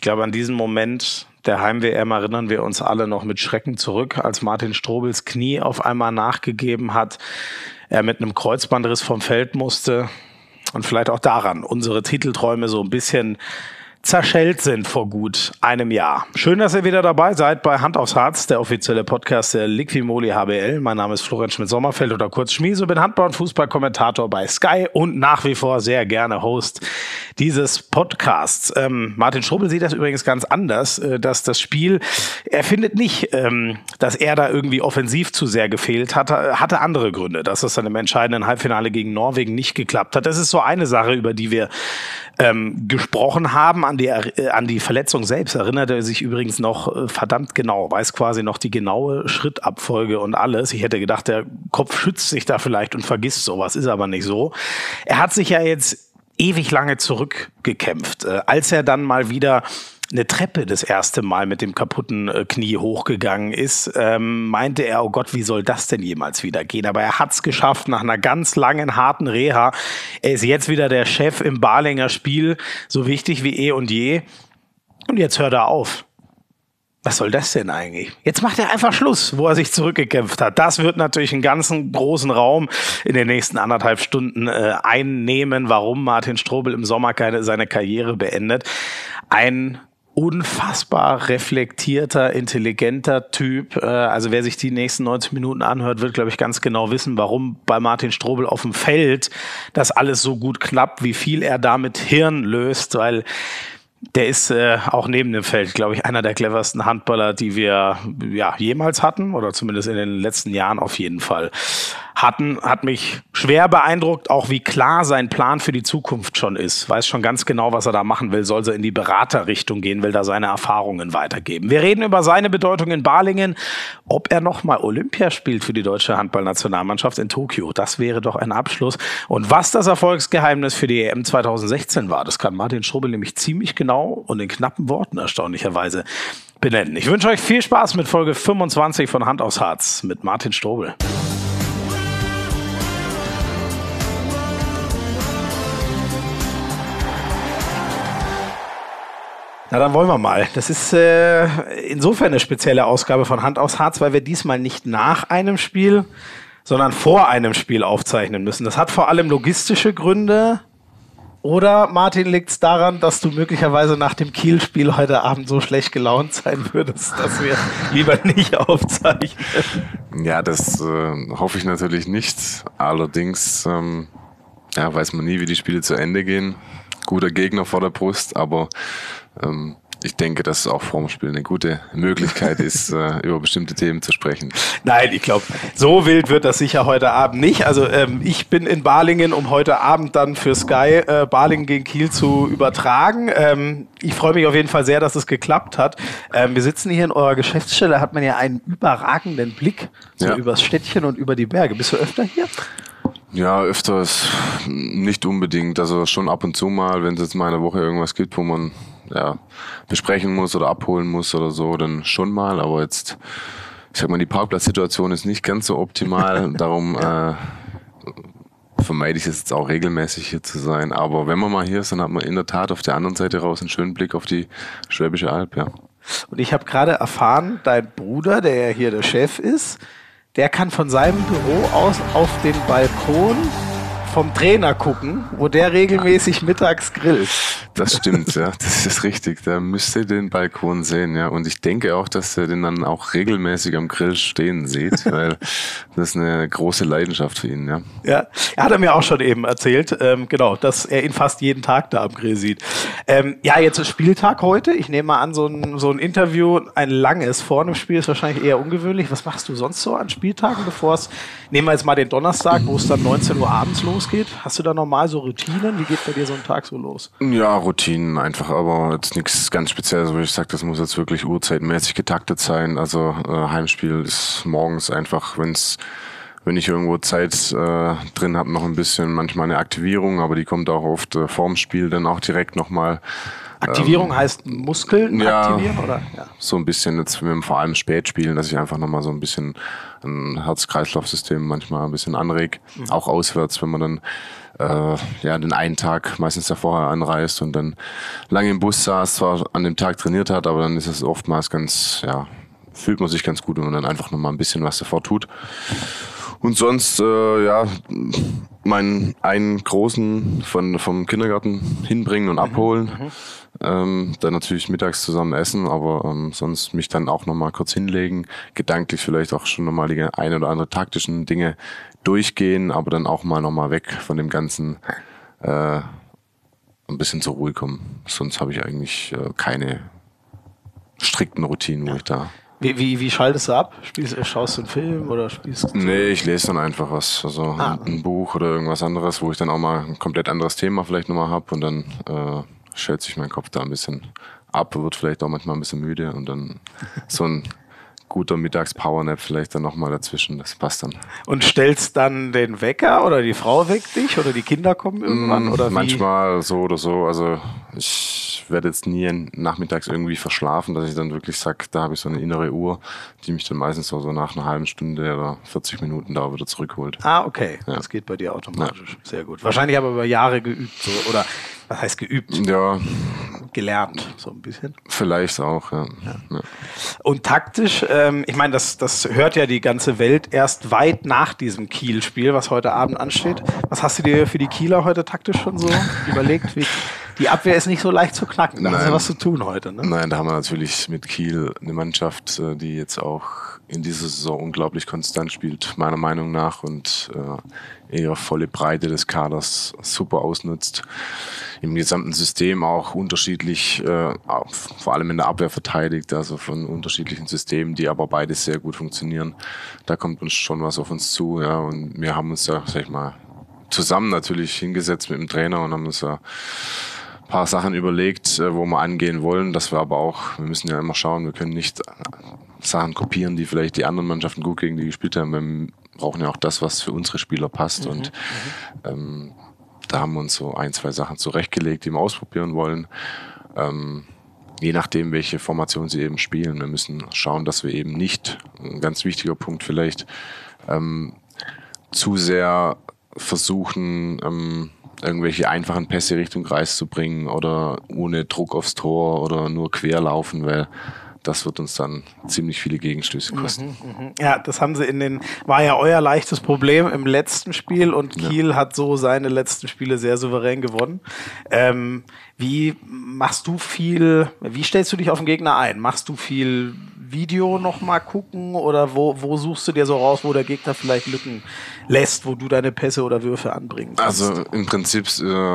glaube, an diesen Moment der Heim-WM erinnern wir uns alle noch mit Schrecken zurück, als Martin Strobels Knie auf einmal nachgegeben hat, er mit einem Kreuzbandriss vom Feld musste und vielleicht auch daran unsere Titelträume so ein bisschen zerschellt sind vor gut einem Jahr. Schön, dass ihr wieder dabei seid bei Hand aufs Harz, der offizielle Podcast der Liquimoli HBL. Mein Name ist Florian Schmidt-Sommerfeld oder kurz Schmieso, bin Handball- und Fußballkommentator bei Sky und nach wie vor sehr gerne Host dieses Podcasts. Martin Strobel sieht das übrigens ganz anders, dass das Spiel, er findet nicht, dass er da irgendwie offensiv zu sehr gefehlt hatte andere Gründe, dass das dann im entscheidenden Halbfinale gegen Norwegen nicht geklappt hat. Das ist so eine Sache, über die wir gesprochen haben. An die Verletzung selbst erinnert er sich übrigens noch verdammt genau, weiß quasi noch die genaue Schrittabfolge und alles. Ich hätte gedacht, der Kopf schützt sich da vielleicht und vergisst sowas, ist aber nicht so. Er hat sich ja jetzt ewig lange zurückgekämpft. Als er dann mal wieder eine Treppe das erste Mal mit dem kaputten Knie hochgegangen ist, meinte er, oh Gott, wie soll das denn jemals wieder gehen? Aber er hat's geschafft nach einer ganz langen, harten Reha. Er ist jetzt wieder der Chef im Balinger Spiel, so wichtig wie eh und je. Und jetzt hört er auf. Was soll das denn eigentlich? Jetzt macht er einfach Schluss, wo er sich zurückgekämpft hat. Das wird natürlich einen ganzen großen Raum in den nächsten 1,5 Stunden einnehmen, warum Martin Strobel im Sommer seine Karriere beendet. Ein unfassbar reflektierter, intelligenter Typ. Also wer sich die nächsten 90 Minuten anhört, wird, glaube ich, ganz genau wissen, warum bei Martin Strobel auf dem Feld das alles so gut klappt, wie viel er da mit Hirn löst, weil der ist auch neben dem Feld, glaube ich, einer der cleversten Handballer, die wir jemals hatten oder zumindest in den letzten Jahren auf jeden Fall hatten. Hat mich schwer beeindruckt, auch wie klar sein Plan für die Zukunft schon ist. Weiß schon ganz genau, was er da machen will. Soll er in die Beraterrichtung gehen, will da seine Erfahrungen weitergeben. Wir reden über seine Bedeutung in Balingen, ob er nochmal Olympia spielt für die deutsche Handballnationalmannschaft in Tokio. Das wäre doch ein Abschluss. Und was das Erfolgsgeheimnis für die EM 2016 war, das kann Martin Strobel nämlich ziemlich genau und in knappen Worten erstaunlicherweise benennen. Ich wünsche euch viel Spaß mit Folge 25 von Hand aufs Harz mit Martin Strobel. Na, dann wollen wir mal. Das ist insofern eine spezielle Ausgabe von Hand aufs Harz, weil wir diesmal nicht nach einem Spiel, sondern vor einem Spiel aufzeichnen müssen. Das hat vor allem logistische Gründe. Oder, Martin, liegt es daran, dass du möglicherweise nach dem Kiel-Spiel heute Abend so schlecht gelaunt sein würdest, dass wir lieber nicht aufzeichnen? Ja, das hoffe ich natürlich nicht. Allerdings weiß man nie, wie die Spiele zu Ende gehen. Guter Gegner vor der Brust, aber ich denke, dass es auch vor dem Spiel eine gute Möglichkeit ist, über bestimmte Themen zu sprechen. Nein, ich glaube, so wild wird das sicher heute Abend nicht. Also ich bin in Balingen, um heute Abend dann für Sky Balingen gegen Kiel zu übertragen. Ich freue mich auf jeden Fall sehr, dass es geklappt hat. Wir sitzen hier in eurer Geschäftsstelle, hat man ja einen überragenden Blick so übers Städtchen und über die Berge. Bist du öfter hier? Ja, öfters nicht unbedingt. Also schon ab und zu mal, wenn es jetzt mal in der Woche irgendwas gibt, wo man besprechen muss oder abholen muss oder so, dann schon mal. Aber jetzt, ich sag mal, die Parkplatzsituation ist nicht ganz so optimal. Darum vermeide ich es jetzt auch regelmäßig hier zu sein. Aber wenn man mal hier ist, dann hat man in der Tat auf der anderen Seite raus einen schönen Blick auf die Schwäbische Alb, ja. Und ich habe gerade erfahren, dein Bruder, der ja hier der Chef ist, der kann von seinem Büro aus auf den Balkon vom Trainer gucken, wo der regelmäßig mittags grillt. Das stimmt, ja, das ist richtig. Der müsste den Balkon sehen, ja. Und ich denke auch, dass er den dann auch regelmäßig am Grill stehen sieht, weil das ist eine große Leidenschaft für ihn, ja. Ja, er hat mir auch schon eben erzählt, genau, dass er ihn fast jeden Tag da am Grill sieht. Jetzt ist Spieltag heute. Ich nehme mal an, so ein Interview, ein langes vor einem Spiel ist wahrscheinlich eher ungewöhnlich. Was machst du sonst so an Spieltagen, nehmen wir jetzt mal den Donnerstag, wo es dann 19 Uhr abends losgeht? Hast du da normal so Routinen? Wie geht bei dir so ein Tag so los? Ja, Routinen einfach, aber jetzt nichts ganz Spezielles, wo ich sage, das muss jetzt wirklich uhrzeitmäßig getaktet sein. Also Heimspiel ist morgens einfach, wenn ich irgendwo Zeit drin habe, noch ein bisschen, manchmal eine Aktivierung, aber die kommt auch oft vorm Spiel dann auch direkt nochmal. Aktivierung heißt Muskeln aktivieren, oder? Ja. So ein bisschen jetzt vor allem Spätspielen, dass ich einfach nochmal so ein bisschen ein Herz-Kreislauf-System manchmal ein bisschen anreg. Auch auswärts, wenn man dann den einen Tag meistens da vorher anreist und dann lange im Bus saß, zwar an dem Tag trainiert hat, aber dann ist es oftmals fühlt man sich ganz gut, wenn man dann einfach nochmal ein bisschen was davor tut. Und sonst, einen großen vom Kindergarten hinbringen und abholen. Dann natürlich mittags zusammen essen, aber sonst mich dann auch nochmal kurz hinlegen, gedanklich vielleicht auch schon nochmal die eine oder andere taktischen Dinge durchgehen, aber dann auch mal nochmal weg von dem Ganzen, ein bisschen zur Ruhe kommen. Sonst habe ich eigentlich keine strikten Routinen, wo ich da... Wie schaltest du ab? Schaust du einen Film oder spielst du? Nee, ich lese dann einfach was. Also ein Buch oder irgendwas anderes, wo ich dann auch mal ein komplett anderes Thema vielleicht nochmal habe und dann schält sich mein Kopf da ein bisschen ab, wird vielleicht auch manchmal ein bisschen müde und dann so ein guter Mittags-Powernap vielleicht dann nochmal dazwischen, das passt dann. Und stellst dann den Wecker oder die Frau weckt dich oder die Kinder kommen irgendwann? Oder wie? Manchmal so oder so, also ich werde jetzt nie nachmittags irgendwie verschlafen, dass ich dann wirklich sage, da habe ich so eine innere Uhr, die mich dann meistens so nach einer halben Stunde oder 40 Minuten da wieder zurückholt. Okay. Ja. Das geht bei dir automatisch. Ja. Sehr gut. Wahrscheinlich aber über Jahre geübt, so, oder was heißt geübt? Ja. Gelernt, so ein bisschen. Vielleicht auch, ja. Und taktisch, ich meine, das hört ja die ganze Welt erst weit nach diesem Kiel-Spiel, was heute Abend ansteht. Was hast du dir für die Kieler heute taktisch schon so überlegt? Die Abwehr ist nicht so leicht zu knacken. Da hast du was zu tun heute, ne? Nein, da haben wir natürlich mit Kiel eine Mannschaft, die jetzt auch in dieser Saison unglaublich konstant spielt, meiner Meinung nach, und eher volle Breite des Kaders super ausnutzt. Im gesamten System auch unterschiedlich, vor allem in der Abwehr verteidigt, also von unterschiedlichen Systemen, die aber beide sehr gut funktionieren. Da kommt uns schon was auf uns zu, ja, und wir haben uns da, sag ich mal, zusammen natürlich hingesetzt mit dem Trainer und haben uns da ein paar Sachen überlegt, wo wir angehen wollen, dass wir aber auch, wir müssen ja immer schauen, wir können nicht Sachen kopieren, die vielleicht die anderen Mannschaften gut gegen die gespielt haben. Wir brauchen ja auch das, was für unsere Spieler passt, und da haben wir uns so ein, zwei Sachen zurechtgelegt, die wir ausprobieren wollen. Je nachdem, welche Formation sie eben spielen. Wir müssen schauen, dass wir eben nicht, ein ganz wichtiger Punkt vielleicht, zu sehr versuchen, irgendwelche einfachen Pässe Richtung Kreis zu bringen oder ohne Druck aufs Tor oder nur quer laufen, weil das wird uns dann ziemlich viele Gegenstöße kosten. Ja, das haben sie war ja euer leichtes Problem im letzten Spiel, und Kiel hat so seine letzten Spiele sehr souverän gewonnen. Wie stellst du dich auf den Gegner ein? Machst du viel Video nochmal gucken oder wo suchst du dir so raus, wo der Gegner vielleicht Lücken lässt, wo du deine Pässe oder Würfe anbringen kannst? Also im Prinzip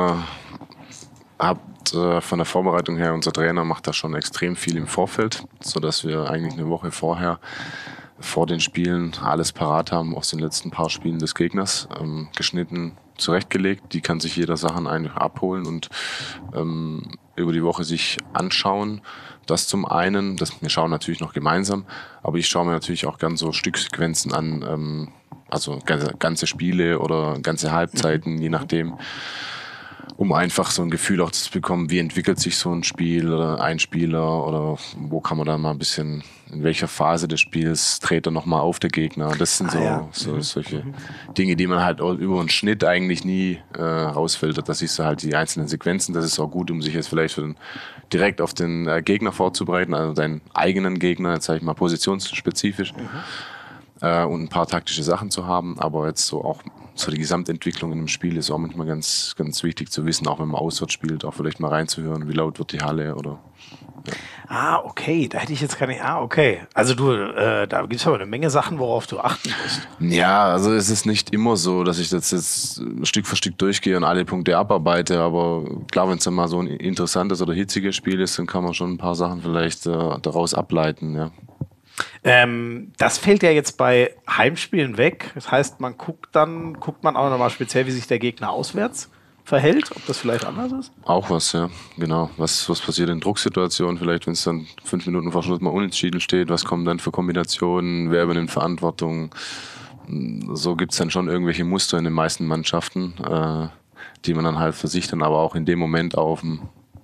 von der Vorbereitung her, unser Trainer macht da schon extrem viel im Vorfeld, sodass wir eigentlich eine Woche vorher, vor den Spielen, alles parat haben aus den letzten paar Spielen des Gegners, geschnitten, zurechtgelegt. Die kann sich jeder Sachen einfach abholen und über die Woche sich anschauen. Das zum einen, wir schauen natürlich noch gemeinsam, aber ich schaue mir natürlich auch gern so Stücksequenzen an, also ganze Spiele oder ganze Halbzeiten, je nachdem, um einfach so ein Gefühl auch zu bekommen, wie entwickelt sich so ein Spiel oder ein Spieler oder wo kann man da mal ein bisschen, in welcher Phase des Spiels dreht er nochmal auf, der Gegner. Das sind solche Dinge, die man halt über einen Schnitt eigentlich nie rausfiltert. Da siehst du halt die einzelnen Sequenzen. Das ist auch gut, um sich jetzt vielleicht direkt auf den Gegner vorzubereiten, also deinen eigenen Gegner, jetzt sage ich mal positionsspezifisch, und ein paar taktische Sachen zu haben, aber jetzt so auch so die Gesamtentwicklung in einem Spiel ist auch manchmal ganz, ganz wichtig zu wissen, auch wenn man auswärts spielt, auch vielleicht mal reinzuhören, wie laut wird die Halle oder. Ja. Okay, da hätte ich jetzt gar nicht. Okay. Also da gibt es aber eine Menge Sachen, worauf du achten musst. Ja, also es ist nicht immer so, dass ich das jetzt Stück für Stück durchgehe und alle Punkte abarbeite, aber klar, wenn es dann mal so ein interessantes oder hitziges Spiel ist, dann kann man schon ein paar Sachen vielleicht daraus ableiten, ja. Das fällt ja jetzt bei Heimspielen weg. Das heißt, guckt man auch nochmal speziell, wie sich der Gegner auswärts verhält, ob das vielleicht anders ist? Auch was, ja, genau. Was passiert in Drucksituationen, vielleicht wenn es dann 5 Minuten vor Schluss mal unentschieden steht, was kommen dann für Kombinationen, wer übernimmt Verantwortung? So gibt es dann schon irgendwelche Muster in den meisten Mannschaften, die man dann halt für sich dann aber auch in dem Moment auf dem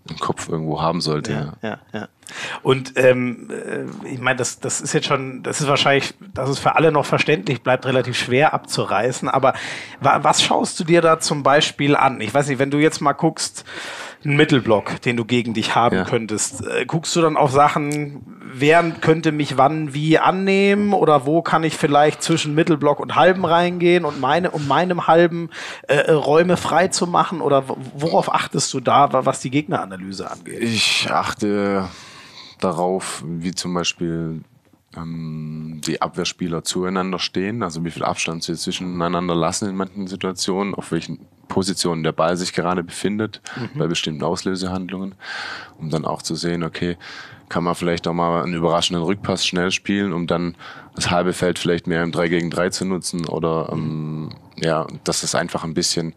im Kopf irgendwo haben sollte. Ja. Und ich meine, das ist jetzt schon, das ist wahrscheinlich, dass es für alle noch verständlich bleibt, relativ schwer abzureißen. Aber was schaust du dir da zum Beispiel an? Ich weiß nicht, wenn du jetzt mal guckst, einen Mittelblock, den du gegen dich haben könntest, guckst du dann auf Sachen, wer könnte mich wann wie annehmen oder wo kann ich vielleicht zwischen Mittelblock und Halben reingehen und um meinem Halben Räume frei zu machen, oder worauf achtest du da, was die Gegneranalyse angeht? Ich achte darauf, wie zum Beispiel die Abwehrspieler zueinander stehen, also wie viel Abstand sie zwischeneinander lassen in manchen Situationen, auf welchen Positionen der Ball sich gerade befindet, bei bestimmten Auslösehandlungen, um dann auch zu sehen, okay, kann man vielleicht auch mal einen überraschenden Rückpass schnell spielen, um dann das halbe Feld vielleicht mehr im 3 gegen 3 zu nutzen, oder dass es einfach ein bisschen,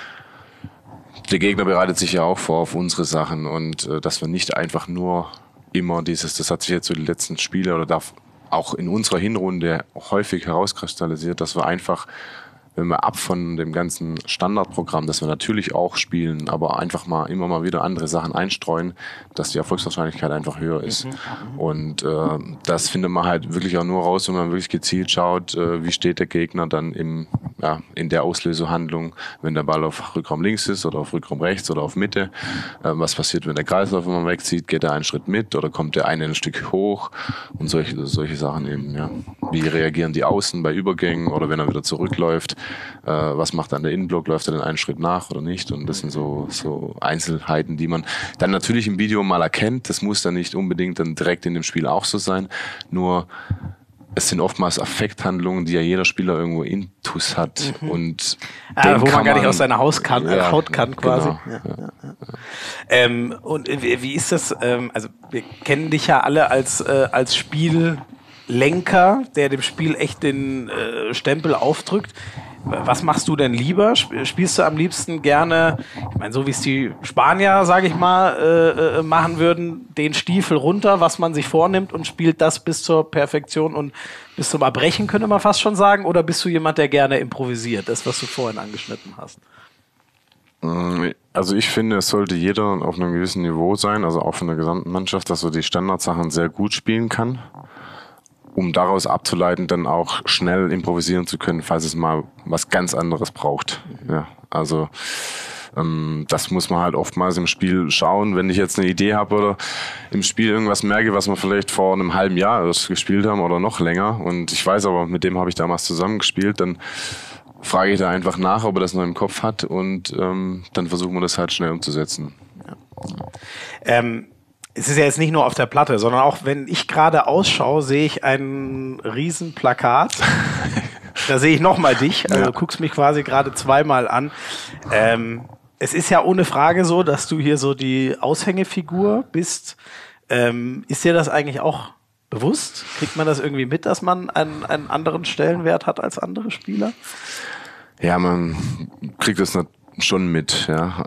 der Gegner bereitet sich ja auch vor auf unsere Sachen, und dass wir nicht einfach nur immer das hat sich jetzt so die letzten Spiele oder auch in unserer Hinrunde häufig herauskristallisiert, dass wir einfach, wenn wir ab von dem ganzen Standardprogramm, das wir natürlich auch spielen, aber einfach immer mal wieder andere Sachen einstreuen, dass die Erfolgswahrscheinlichkeit einfach höher ist. Und das findet man halt wirklich auch nur raus, wenn man wirklich gezielt schaut, wie steht der Gegner dann in der Auslösehandlung, wenn der Ball auf Rückraum links ist oder auf Rückraum rechts oder auf Mitte. Was passiert, wenn der Kreislauf immer wegzieht? Geht er einen Schritt mit oder kommt der eine ein Stück hoch? Und solche Sachen eben, ja. Wie reagieren die Außen bei Übergängen oder wenn er wieder zurückläuft? Was macht dann der Innenblock? Läuft er den einen Schritt nach oder nicht? Und das sind so Einzelheiten, die man dann natürlich im Video mal erkennt. Das muss dann nicht unbedingt dann direkt in dem Spiel auch so sein. Nur es sind oftmals Affekthandlungen, die ja jeder Spieler irgendwo intus hat. Und wo man gar nicht aus seiner Haut kann quasi. Genau, und wie ist das? Also wir kennen dich ja alle als Spiellenker, der dem Spiel echt den Stempel aufdrückt. Was machst du denn lieber? Spielst du am liebsten gerne, ich meine, so wie es die Spanier, sage ich mal, machen würden, den Stiefel runter, was man sich vornimmt, und spielt das bis zur Perfektion und bis zum Erbrechen, könnte man fast schon sagen? Oder bist du jemand, der gerne improvisiert? Das, was du vorhin angeschnitten hast. Also ich finde, es sollte jeder auf einem gewissen Niveau sein, also auch von der gesamten Mannschaft, dass er die Standardsachen sehr gut spielen kann, um daraus abzuleiten, dann auch schnell improvisieren zu können, falls es mal was ganz anderes braucht. Ja, also das muss man halt oftmals im Spiel schauen. Wenn ich jetzt eine Idee habe oder im Spiel irgendwas merke, was wir vielleicht vor einem halben Jahr erst gespielt haben oder noch länger, und ich weiß aber, mit dem habe ich damals zusammengespielt, dann frage ich da einfach nach, ob er das noch im Kopf hat, und dann versuchen wir das halt schnell umzusetzen. Ja. Es ist ja jetzt nicht nur auf der Platte, sondern auch wenn ich gerade ausschaue, sehe ich ein riesen Plakat. Da sehe ich nochmal dich, also du guckst mich quasi gerade zweimal an. Es ist ja ohne Frage so, dass du hier so die Aushängefigur bist. Ist dir das eigentlich auch bewusst? Kriegt man das irgendwie mit, dass man einen anderen Stellenwert hat als andere Spieler? Ja, man kriegt das schon mit, ja.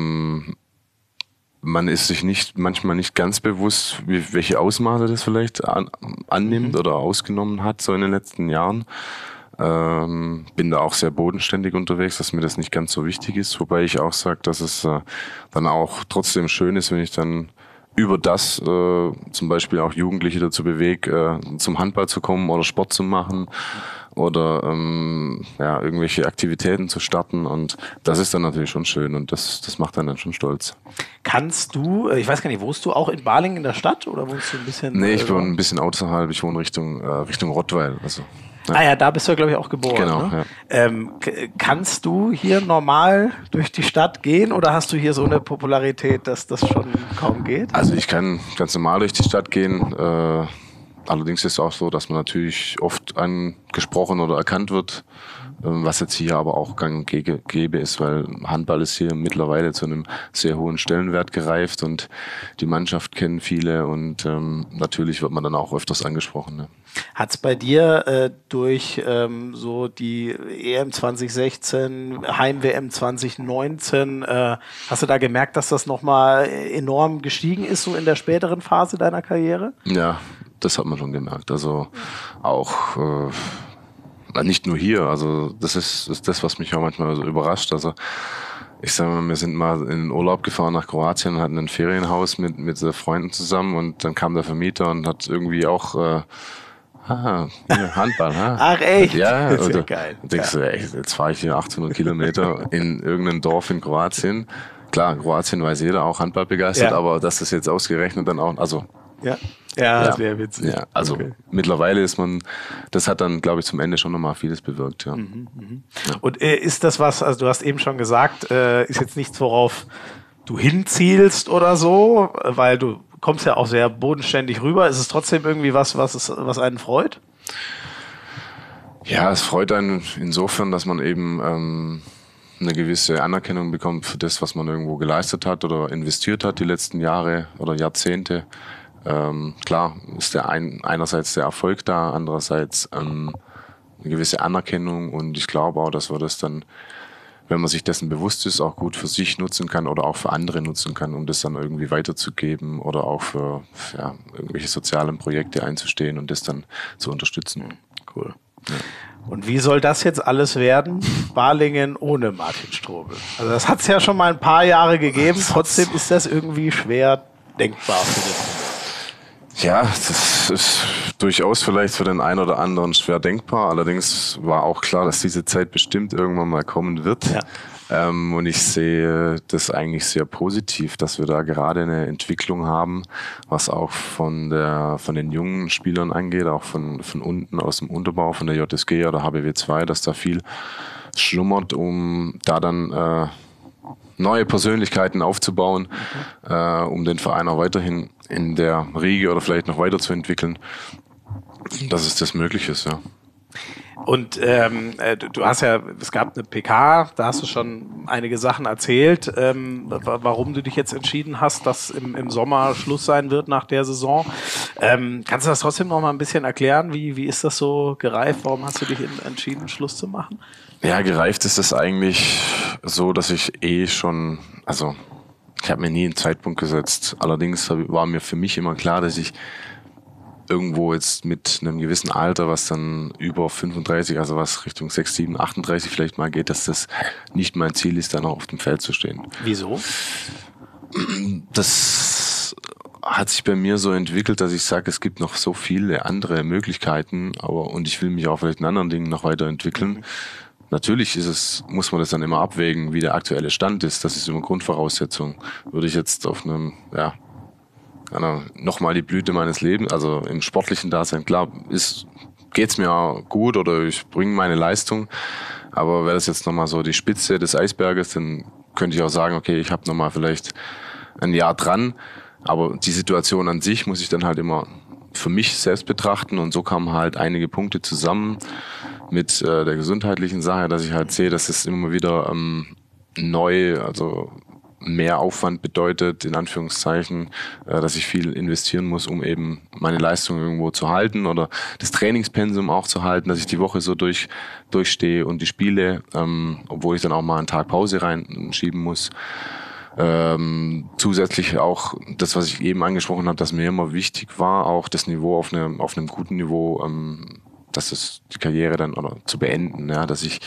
Man ist sich manchmal nicht ganz bewusst, welche Ausmaße das vielleicht annimmt oder ausgenommen hat, so in den letzten Jahren. Bin da auch sehr bodenständig unterwegs, dass mir das nicht ganz so wichtig ist, wobei ich auch sage, dass es dann auch trotzdem schön ist, wenn ich dann über das zum Beispiel auch Jugendliche dazu bewege, zum Handball zu kommen oder Sport zu machen oder irgendwelche Aktivitäten zu starten, und das ist dann natürlich schon schön, und das macht dann schon stolz. Kannst du, ich weiß gar nicht, wohnst du auch in Balingen in der Stadt oder wohnst du ein bisschen? Nee, ich wohne ein bisschen außerhalb, ich wohne Richtung Rottweil. Also, ja. Ah ja, da bist du, glaube ich, auch geboren. Genau, ne? Ja. Kannst du hier normal durch die Stadt gehen oder hast du hier so eine Popularität, dass das schon kaum geht? Also ich kann ganz normal durch die Stadt gehen. Allerdings ist es auch so, dass man natürlich oft angesprochen oder erkannt wird, was jetzt hier aber auch gang und gäbe ist, weil Handball ist hier mittlerweile zu einem sehr hohen Stellenwert gereift und die Mannschaft kennen viele, und natürlich wird man dann auch öfters angesprochen. Ne? Hat es bei dir durch so die EM 2016, Heim-WM 2019, hast du da gemerkt, dass das nochmal enorm gestiegen ist, so in der späteren Phase deiner Karriere? Ja, das hat man schon gemerkt. Also auch nicht nur hier, also das ist das, was mich auch manchmal so überrascht. Also ich sag mal, wir sind mal in den Urlaub gefahren nach Kroatien und hatten ein Ferienhaus mit Freunden zusammen und dann kam der Vermieter und hat irgendwie auch Handball, ha? Ach echt? Ja, das ist ja oder geil. denkst du, ey, jetzt fahre ich hier 800 Kilometer in irgendein Dorf in Kroatien. Klar, Kroatien weiß jeder, auch Handball begeistert, aber dass das jetzt ausgerechnet dann auch, also ja, sehr witzig. Ja, also mittlerweile ist man, das hat dann, glaube ich, zum Ende schon nochmal vieles bewirkt, ja. Und ist das was, also du hast eben schon gesagt, ist jetzt nichts, worauf du hinzielst oder so, weil du kommst ja auch sehr bodenständig rüber. Ist es trotzdem irgendwie was einen freut? Ja, es freut einen insofern, dass man eben eine gewisse Anerkennung bekommt für das, was man irgendwo geleistet hat oder investiert hat die letzten Jahre oder Jahrzehnte. Klar ist einerseits der Erfolg da, andererseits eine gewisse Anerkennung und ich glaube auch, dass wir das dann, wenn man sich dessen bewusst ist, auch gut für sich nutzen kann oder auch für andere nutzen kann, um das dann irgendwie weiterzugeben oder auch für irgendwelche sozialen Projekte einzustehen und das dann zu unterstützen. Cool. Ja. Und wie soll das jetzt alles werden? Balingen ohne Martin Strobel. Also das hat es ja schon mal ein paar Jahre gegeben, trotzdem ist das irgendwie schwer denkbar für dich. Ja, das ist durchaus vielleicht für den einen oder anderen schwer denkbar. Allerdings war auch klar, dass diese Zeit bestimmt irgendwann mal kommen wird. Ja. Und ich sehe das eigentlich sehr positiv, dass wir da gerade eine Entwicklung haben, was auch von den jungen Spielern angeht, auch von unten aus dem Unterbau, von der JSG oder HBW 2, dass da viel schlummert, um da dann neue Persönlichkeiten aufzubauen, um den Verein auch weiterhin in der Riege oder vielleicht noch weiterzuentwickeln, dass es das möglich ist, ja. Und du hast ja, es gab eine PK, da hast du schon einige Sachen erzählt, warum du dich jetzt entschieden hast, dass im Sommer Schluss sein wird nach der Saison. Kannst du das trotzdem noch mal ein bisschen erklären? Wie ist das so gereift? Warum hast du dich entschieden, Schluss zu machen? Ja, gereift ist es eigentlich so, dass ich schon, also ich habe mir nie einen Zeitpunkt gesetzt. Allerdings war mir für mich immer klar, dass ich irgendwo jetzt mit einem gewissen Alter, was dann über 35, also was Richtung 6, 7, 38 vielleicht mal geht, dass das nicht mein Ziel ist, dann noch auf dem Feld zu stehen. Wieso? Das hat sich bei mir so entwickelt, dass ich sage, es gibt noch so viele andere Möglichkeiten, und ich will mich auch vielleicht in anderen Dingen noch weiterentwickeln. Natürlich muss man das dann immer abwägen, wie der aktuelle Stand ist. Das ist immer Grundvoraussetzung. Würde ich jetzt auf einem, nochmal die Blüte meines Lebens, also im sportlichen Dasein, klar, geht's mir gut oder ich bringe meine Leistung. Aber wäre das jetzt nochmal so die Spitze des Eisberges, dann könnte ich auch sagen, okay, ich habe nochmal vielleicht ein Jahr dran. Aber die Situation an sich muss ich dann halt immer für mich selbst betrachten und so kamen halt einige Punkte zusammen mit der gesundheitlichen Sache, dass ich halt sehe, dass es immer wieder neu, also mehr Aufwand bedeutet, in Anführungszeichen, dass ich viel investieren muss, um eben meine Leistung irgendwo zu halten oder das Trainingspensum auch zu halten, dass ich die Woche so durchstehe und die Spiele, obwohl ich dann auch mal einen Tag Pause reinschieben muss. Zusätzlich auch das, was ich eben angesprochen habe, dass mir immer wichtig war, auch das Niveau auf einem guten Niveau, dass es die Karriere dann oder zu beenden, ja, dass ich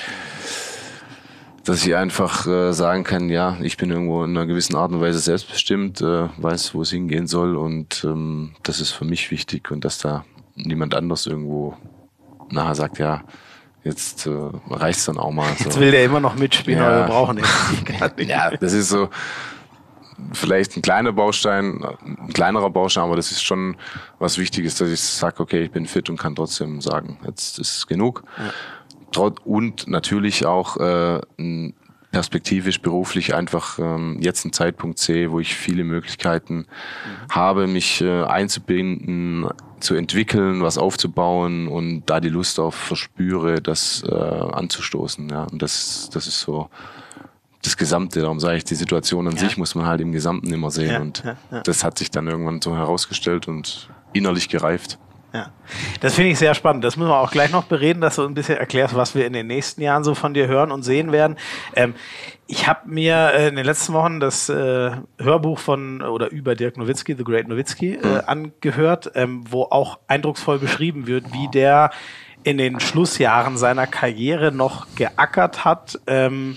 einfach sagen kann, ja, ich bin irgendwo in einer gewissen Art und Weise selbstbestimmt, weiß, wo es hingehen soll und das ist für mich wichtig und dass da niemand anders irgendwo nachher sagt, ja, jetzt reicht's dann auch mal. So. Jetzt will der immer noch mitspielen, aber wir brauchen ihn nicht. Ja, das ist so vielleicht ein kleinerer Baustein, aber das ist schon was Wichtiges, dass ich sage, okay, ich bin fit und kann trotzdem sagen, jetzt ist genug. Ja. Und natürlich auch perspektivisch, beruflich einfach jetzt einen Zeitpunkt sehe, wo ich viele Möglichkeiten habe, mich einzubinden, zu entwickeln, was aufzubauen und da die Lust auf verspüre, das anzustoßen. Ja. Und das ist so das Gesamte. Darum sage ich, die Situation an sich muss man halt im Gesamten immer sehen. Ja, und das hat sich dann irgendwann so herausgestellt und innerlich gereift. Ja, das finde ich sehr spannend. Das müssen wir auch gleich noch bereden, dass du ein bisschen erklärst, was wir in den nächsten Jahren so von dir hören und sehen werden. Ich habe mir in den letzten Wochen das Hörbuch über Dirk Nowitzki, The Great Nowitzki, angehört, wo auch eindrucksvoll beschrieben wird, wie der in den Schlussjahren seiner Karriere noch geackert hat,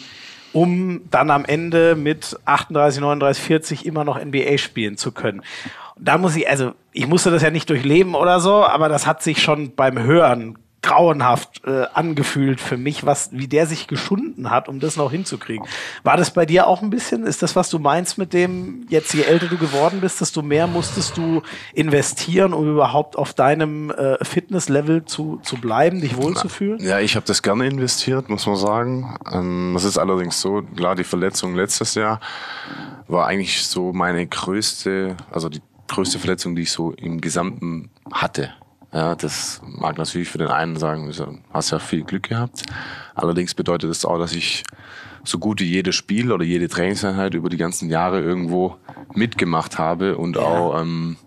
um dann am Ende mit 38, 39, 40 immer noch NBA spielen zu können. Und da ich musste das ja nicht durchleben oder so, aber das hat sich schon beim Hören grauenhaft angefühlt für mich, wie der sich geschunden hat, um das noch hinzukriegen. War das bei dir auch ein bisschen? Ist das, was du meinst mit dem, jetzt je älter du geworden bist, desto mehr musstest du investieren, um überhaupt auf deinem Fitnesslevel zu bleiben, dich wohlzufühlen? Ja, ich habe das gerne investiert, muss man sagen. Das ist allerdings so, klar, die Verletzung letztes Jahr war eigentlich so meine größte Verletzung, die ich so im Gesamten hatte. Ja, das mag natürlich für den einen sagen, du hast ja viel Glück gehabt. Allerdings bedeutet das auch, dass ich so gut wie jedes Spiel oder jede Trainingseinheit über die ganzen Jahre irgendwo mitgemacht habe und auch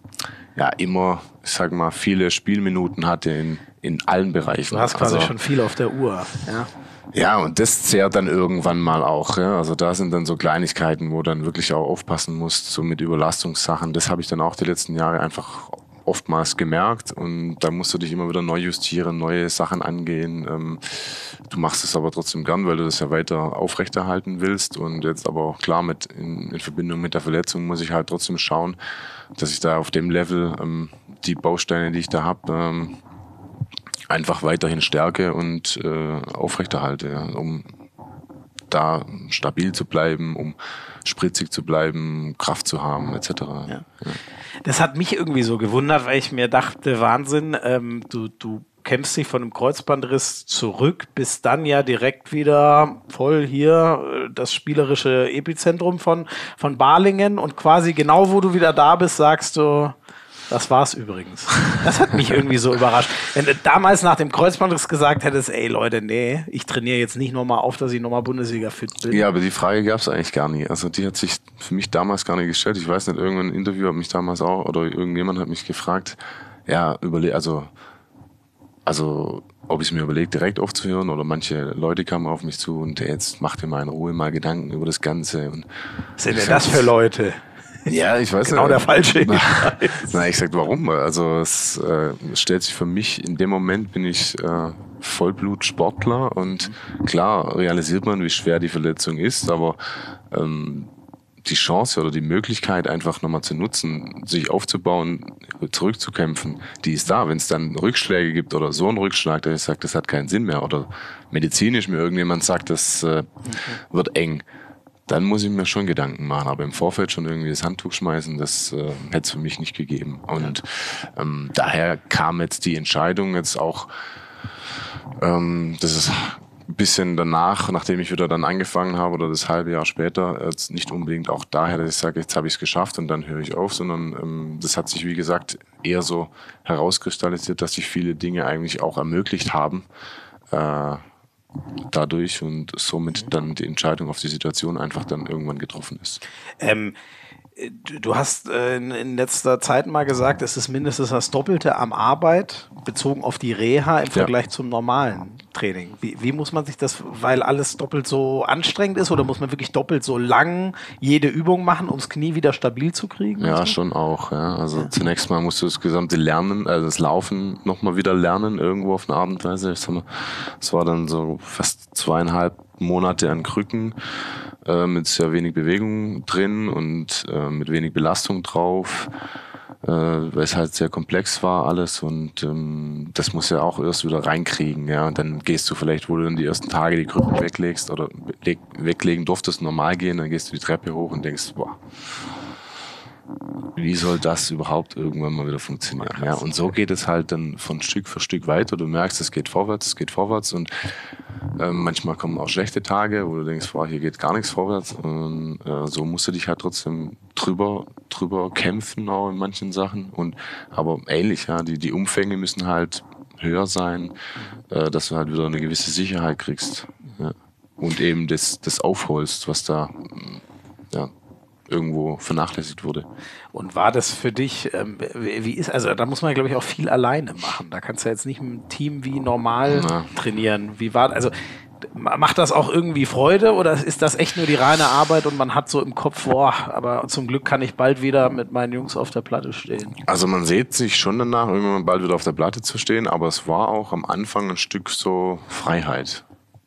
immer, ich sag mal, viele Spielminuten hatte in allen Bereichen. Du hast quasi schon viel auf der Uhr. Ja. Ja, und das zehrt dann irgendwann mal auch. Ja. Also da sind dann so Kleinigkeiten, wo dann wirklich auch aufpassen musst, so mit Überlastungssachen. Das habe ich dann auch die letzten Jahre einfach oftmals gemerkt und da musst du dich immer wieder neu justieren, neue Sachen angehen. Du machst es aber trotzdem gern, weil du das ja weiter aufrechterhalten willst und jetzt aber auch klar in Verbindung mit der Verletzung muss ich halt trotzdem schauen, dass ich da auf dem Level die Bausteine, die ich da habe, einfach weiterhin stärke und aufrechterhalte, ja, um da stabil zu bleiben, um spritzig zu bleiben, Kraft zu haben, etc. Ja. Ja. Das hat mich irgendwie so gewundert, weil ich mir dachte, Wahnsinn, du kämpfst dich von einem Kreuzbandriss zurück, bist dann ja direkt wieder voll hier das spielerische Epizentrum von Balingen und quasi genau, wo du wieder da bist, sagst du, das war's übrigens. Das hat mich irgendwie so überrascht. Wenn du damals nach dem Kreuzbandriss gesagt hättest, ey Leute, nee, ich trainiere jetzt nicht nochmal auf, dass ich nochmal Bundesliga fit bin. Ja, aber die Frage gab's eigentlich gar nicht. Also die hat sich für mich damals gar nicht gestellt. Ich weiß nicht, irgendein Interview hat mich damals auch, oder irgendjemand hat mich gefragt, ja, ob ich es mir überlegt, direkt aufzuhören, oder manche Leute kamen auf mich zu und jetzt mach dir mal in Ruhe mal Gedanken über das Ganze. Und was sind denn das für Leute? Ja, ich weiß genau nicht. Der falsche. Nein, ich sag warum. Also es stellt sich für mich, in dem Moment bin ich Vollblut-Sportler und klar realisiert man, wie schwer die Verletzung ist, aber die Chance oder die Möglichkeit einfach nochmal zu nutzen, sich aufzubauen, zurückzukämpfen, die ist da. Wenn es dann Rückschläge gibt oder so einen Rückschlag, dass ich sage, das hat keinen Sinn mehr oder medizinisch mir irgendjemand sagt, das wird eng, dann muss ich mir schon Gedanken machen. Aber im Vorfeld schon irgendwie das Handtuch schmeißen, das hätte es für mich nicht gegeben. Und daher kam jetzt die Entscheidung jetzt auch, das ist ein bisschen danach, nachdem ich wieder dann angefangen habe oder das halbe Jahr später, jetzt nicht unbedingt auch daher, dass ich sage, jetzt habe ich es geschafft und dann höre ich auf, sondern das hat sich, wie gesagt, eher so herauskristallisiert, dass sich viele Dinge eigentlich auch ermöglicht haben, dadurch und somit dann die Entscheidung auf die Situation einfach dann irgendwann getroffen ist. Du hast in letzter Zeit mal gesagt, es ist mindestens das Doppelte an Arbeit bezogen auf die Reha im Vergleich zum normalen Training. Wie muss man sich das, weil alles doppelt so anstrengend ist, oder muss man wirklich doppelt so lang jede Übung machen, um das Knie wieder stabil zu kriegen? Ja, so? Schon auch. Ja. Also zunächst mal musst du das gesamte Lernen, also das Laufen nochmal wieder lernen, irgendwo auf eine Art und Weise. Es war dann so fast 2,5 Monate an Krücken, mit sehr wenig Bewegung drin und mit wenig Belastung drauf, weil es halt sehr komplex war alles und das muss ja auch erst wieder reinkriegen, ja, und dann gehst du vielleicht, wo du dann die ersten Tage die Krücken weglegst oder weglegen durftest, normal gehen, dann gehst du die Treppe hoch und denkst, boah, wie soll das überhaupt irgendwann mal wieder funktionieren? Ja, und so geht es halt dann von Stück für Stück weiter. Du merkst, es geht vorwärts und manchmal kommen auch schlechte Tage, wo du denkst, boah, hier geht gar nichts vorwärts. Und so musst du dich halt trotzdem drüber kämpfen, auch in manchen Sachen. Aber ähnlich, ja, die Umfänge müssen halt höher sein, dass du halt wieder eine gewisse Sicherheit kriegst. Ja. Und eben das aufholst, was da irgendwo vernachlässigt wurde. Und war das für dich, also da muss man, glaube ich, auch viel alleine machen. Da kannst du jetzt nicht mit einem Team wie normal trainieren. Macht das auch irgendwie Freude oder ist das echt nur die reine Arbeit und man hat so im Kopf, aber zum Glück kann ich bald wieder mit meinen Jungs auf der Platte stehen? Also man sehnt sich schon danach, irgendwann bald wieder auf der Platte zu stehen, aber es war auch am Anfang ein Stück so Freiheit.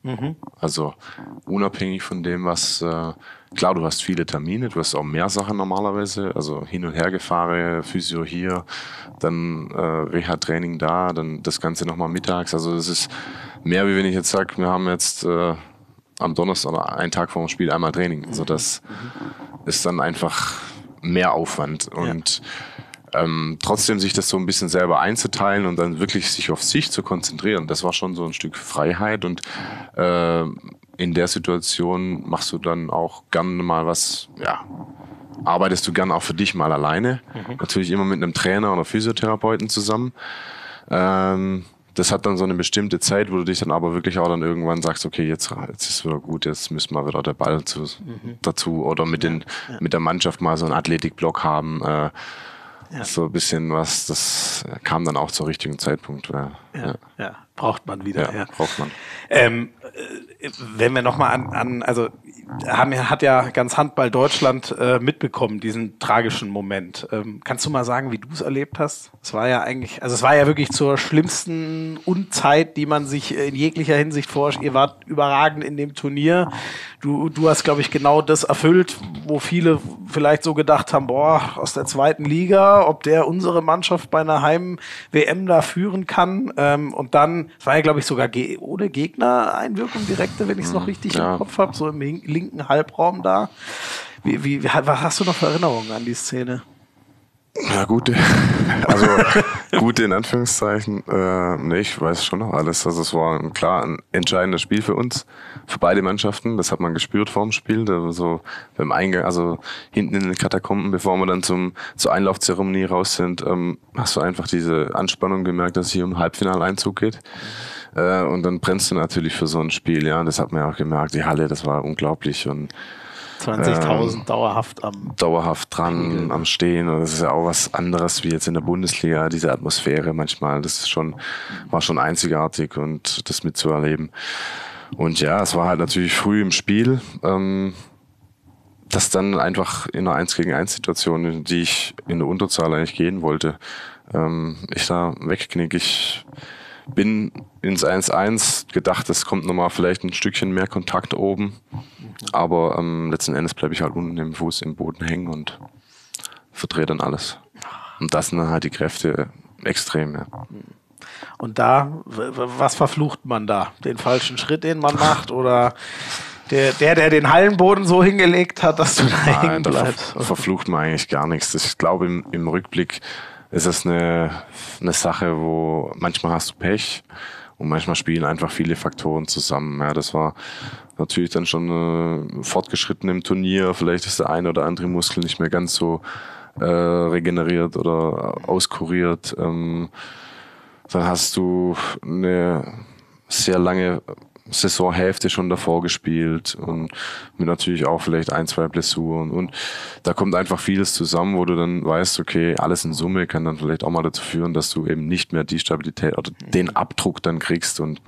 Also unabhängig von dem, was, klar, du hast viele Termine, du hast auch mehr Sachen normalerweise, also hin und her gefahren, Physio hier, dann Reha-Training da, dann das Ganze nochmal mittags. Also das ist mehr, wie wenn ich jetzt sage, wir haben jetzt am Donnerstag oder einen Tag vor dem Spiel einmal Training. Also das ist dann einfach mehr Aufwand und trotzdem sich das so ein bisschen selber einzuteilen und dann wirklich sich auf sich zu konzentrieren, das war schon so ein Stück Freiheit und in der Situation machst du dann auch gerne mal was, ja, arbeitest du gern auch für dich mal alleine, natürlich immer mit einem Trainer oder Physiotherapeuten zusammen. Das hat dann so eine bestimmte Zeit, wo du dich dann aber wirklich auch dann irgendwann sagst, okay, jetzt ist wieder gut, jetzt müssen wir wieder der Ball dazu oder mit der Mannschaft mal so einen Athletikblock haben. So ein bisschen was, das kam dann auch zum richtigen Zeitpunkt. Ja, braucht man wieder. Ja, braucht man. Wenn wir nochmal also hat ja ganz Handball Deutschland mitbekommen, diesen tragischen Moment. Kannst du mal sagen, wie du es erlebt hast? Es war ja eigentlich, also es war ja wirklich zur schlimmsten Unzeit, die man sich in jeglicher Hinsicht vorstellt. Ihr wart überragend in dem Turnier. Du hast, glaube ich, genau das erfüllt, wo viele vielleicht so gedacht haben, boah, aus der zweiten Liga, ob der unsere Mannschaft bei einer Heim-WM da führen kann. Und dann, es war ja, glaube ich, sogar ohne Gegnereinwirkung direkte, wenn ich es noch richtig im Kopf habe, so im linken Halbraum da. Was hast du noch für Erinnerungen an die Szene? Ja, gute in Anführungszeichen. Nee, ich weiß schon noch alles. Also es war ein entscheidendes Spiel für uns, für beide Mannschaften. Das hat man gespürt vor dem Spiel. So beim Eingang, also hinten in den Katakomben, bevor wir dann zur Einlaufzeremonie raus sind, hast du einfach diese Anspannung gemerkt, dass es hier um Halbfinaleinzug geht. Und dann brennst du natürlich für so ein Spiel. Ja, das hat man ja auch gemerkt. Die Halle, das war unglaublich und 20.000 dauerhaft dran am Stehen. Und das ist ja auch was anderes wie jetzt in der Bundesliga, diese Atmosphäre manchmal. Das ist war schon einzigartig und das mitzuerleben. Und ja, es war halt natürlich früh im Spiel, dass dann einfach in einer 1-gegen-1 Situation, in die ich in der Unterzahl eigentlich gehen wollte, ich da wegknick. Ich bin ins 1-1 gedacht, es kommt nochmal vielleicht ein Stückchen mehr Kontakt oben. Aber letzten Endes bleibe ich halt unten im Fuß im Boden hängen und verdrehe dann alles. Und das sind dann halt die Kräfte extrem. Ja. Und da, was verflucht man da? Den falschen Schritt, den man macht? Oder der den Hallenboden so hingelegt hat, dass du da hängen bleibst? Da verflucht man eigentlich gar nichts. Ich glaube, im Rückblick ist es eine Sache, wo manchmal hast du Pech und manchmal spielen einfach viele Faktoren zusammen. Ja, das war natürlich dann schon fortgeschritten im Turnier. Vielleicht ist der eine oder andere Muskel nicht mehr ganz so regeneriert oder auskuriert. Dann hast du eine sehr lange Saisonhälfte schon davor gespielt und mit natürlich auch vielleicht 1-2 Blessuren und da kommt einfach vieles zusammen, wo du dann weißt, okay, alles in Summe kann dann vielleicht auch mal dazu führen, dass du eben nicht mehr die Stabilität oder den Abdruck dann kriegst und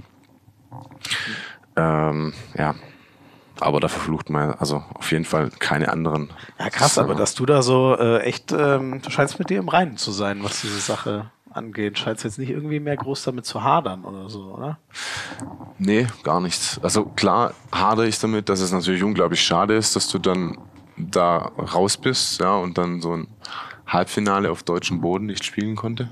ja, aber da verflucht man also auf jeden Fall keine anderen. Ja, krass, aber dass du da so echt, du scheinst mit dir im Reinen zu sein, was diese Sache angeht. Scheinst jetzt nicht irgendwie mehr groß damit zu hadern oder so, oder? Nee, gar nichts. Also klar hadere ich damit, dass es natürlich unglaublich schade ist, dass du dann da raus bist, ja, und dann so ein Halbfinale auf deutschem Boden nicht spielen konnte.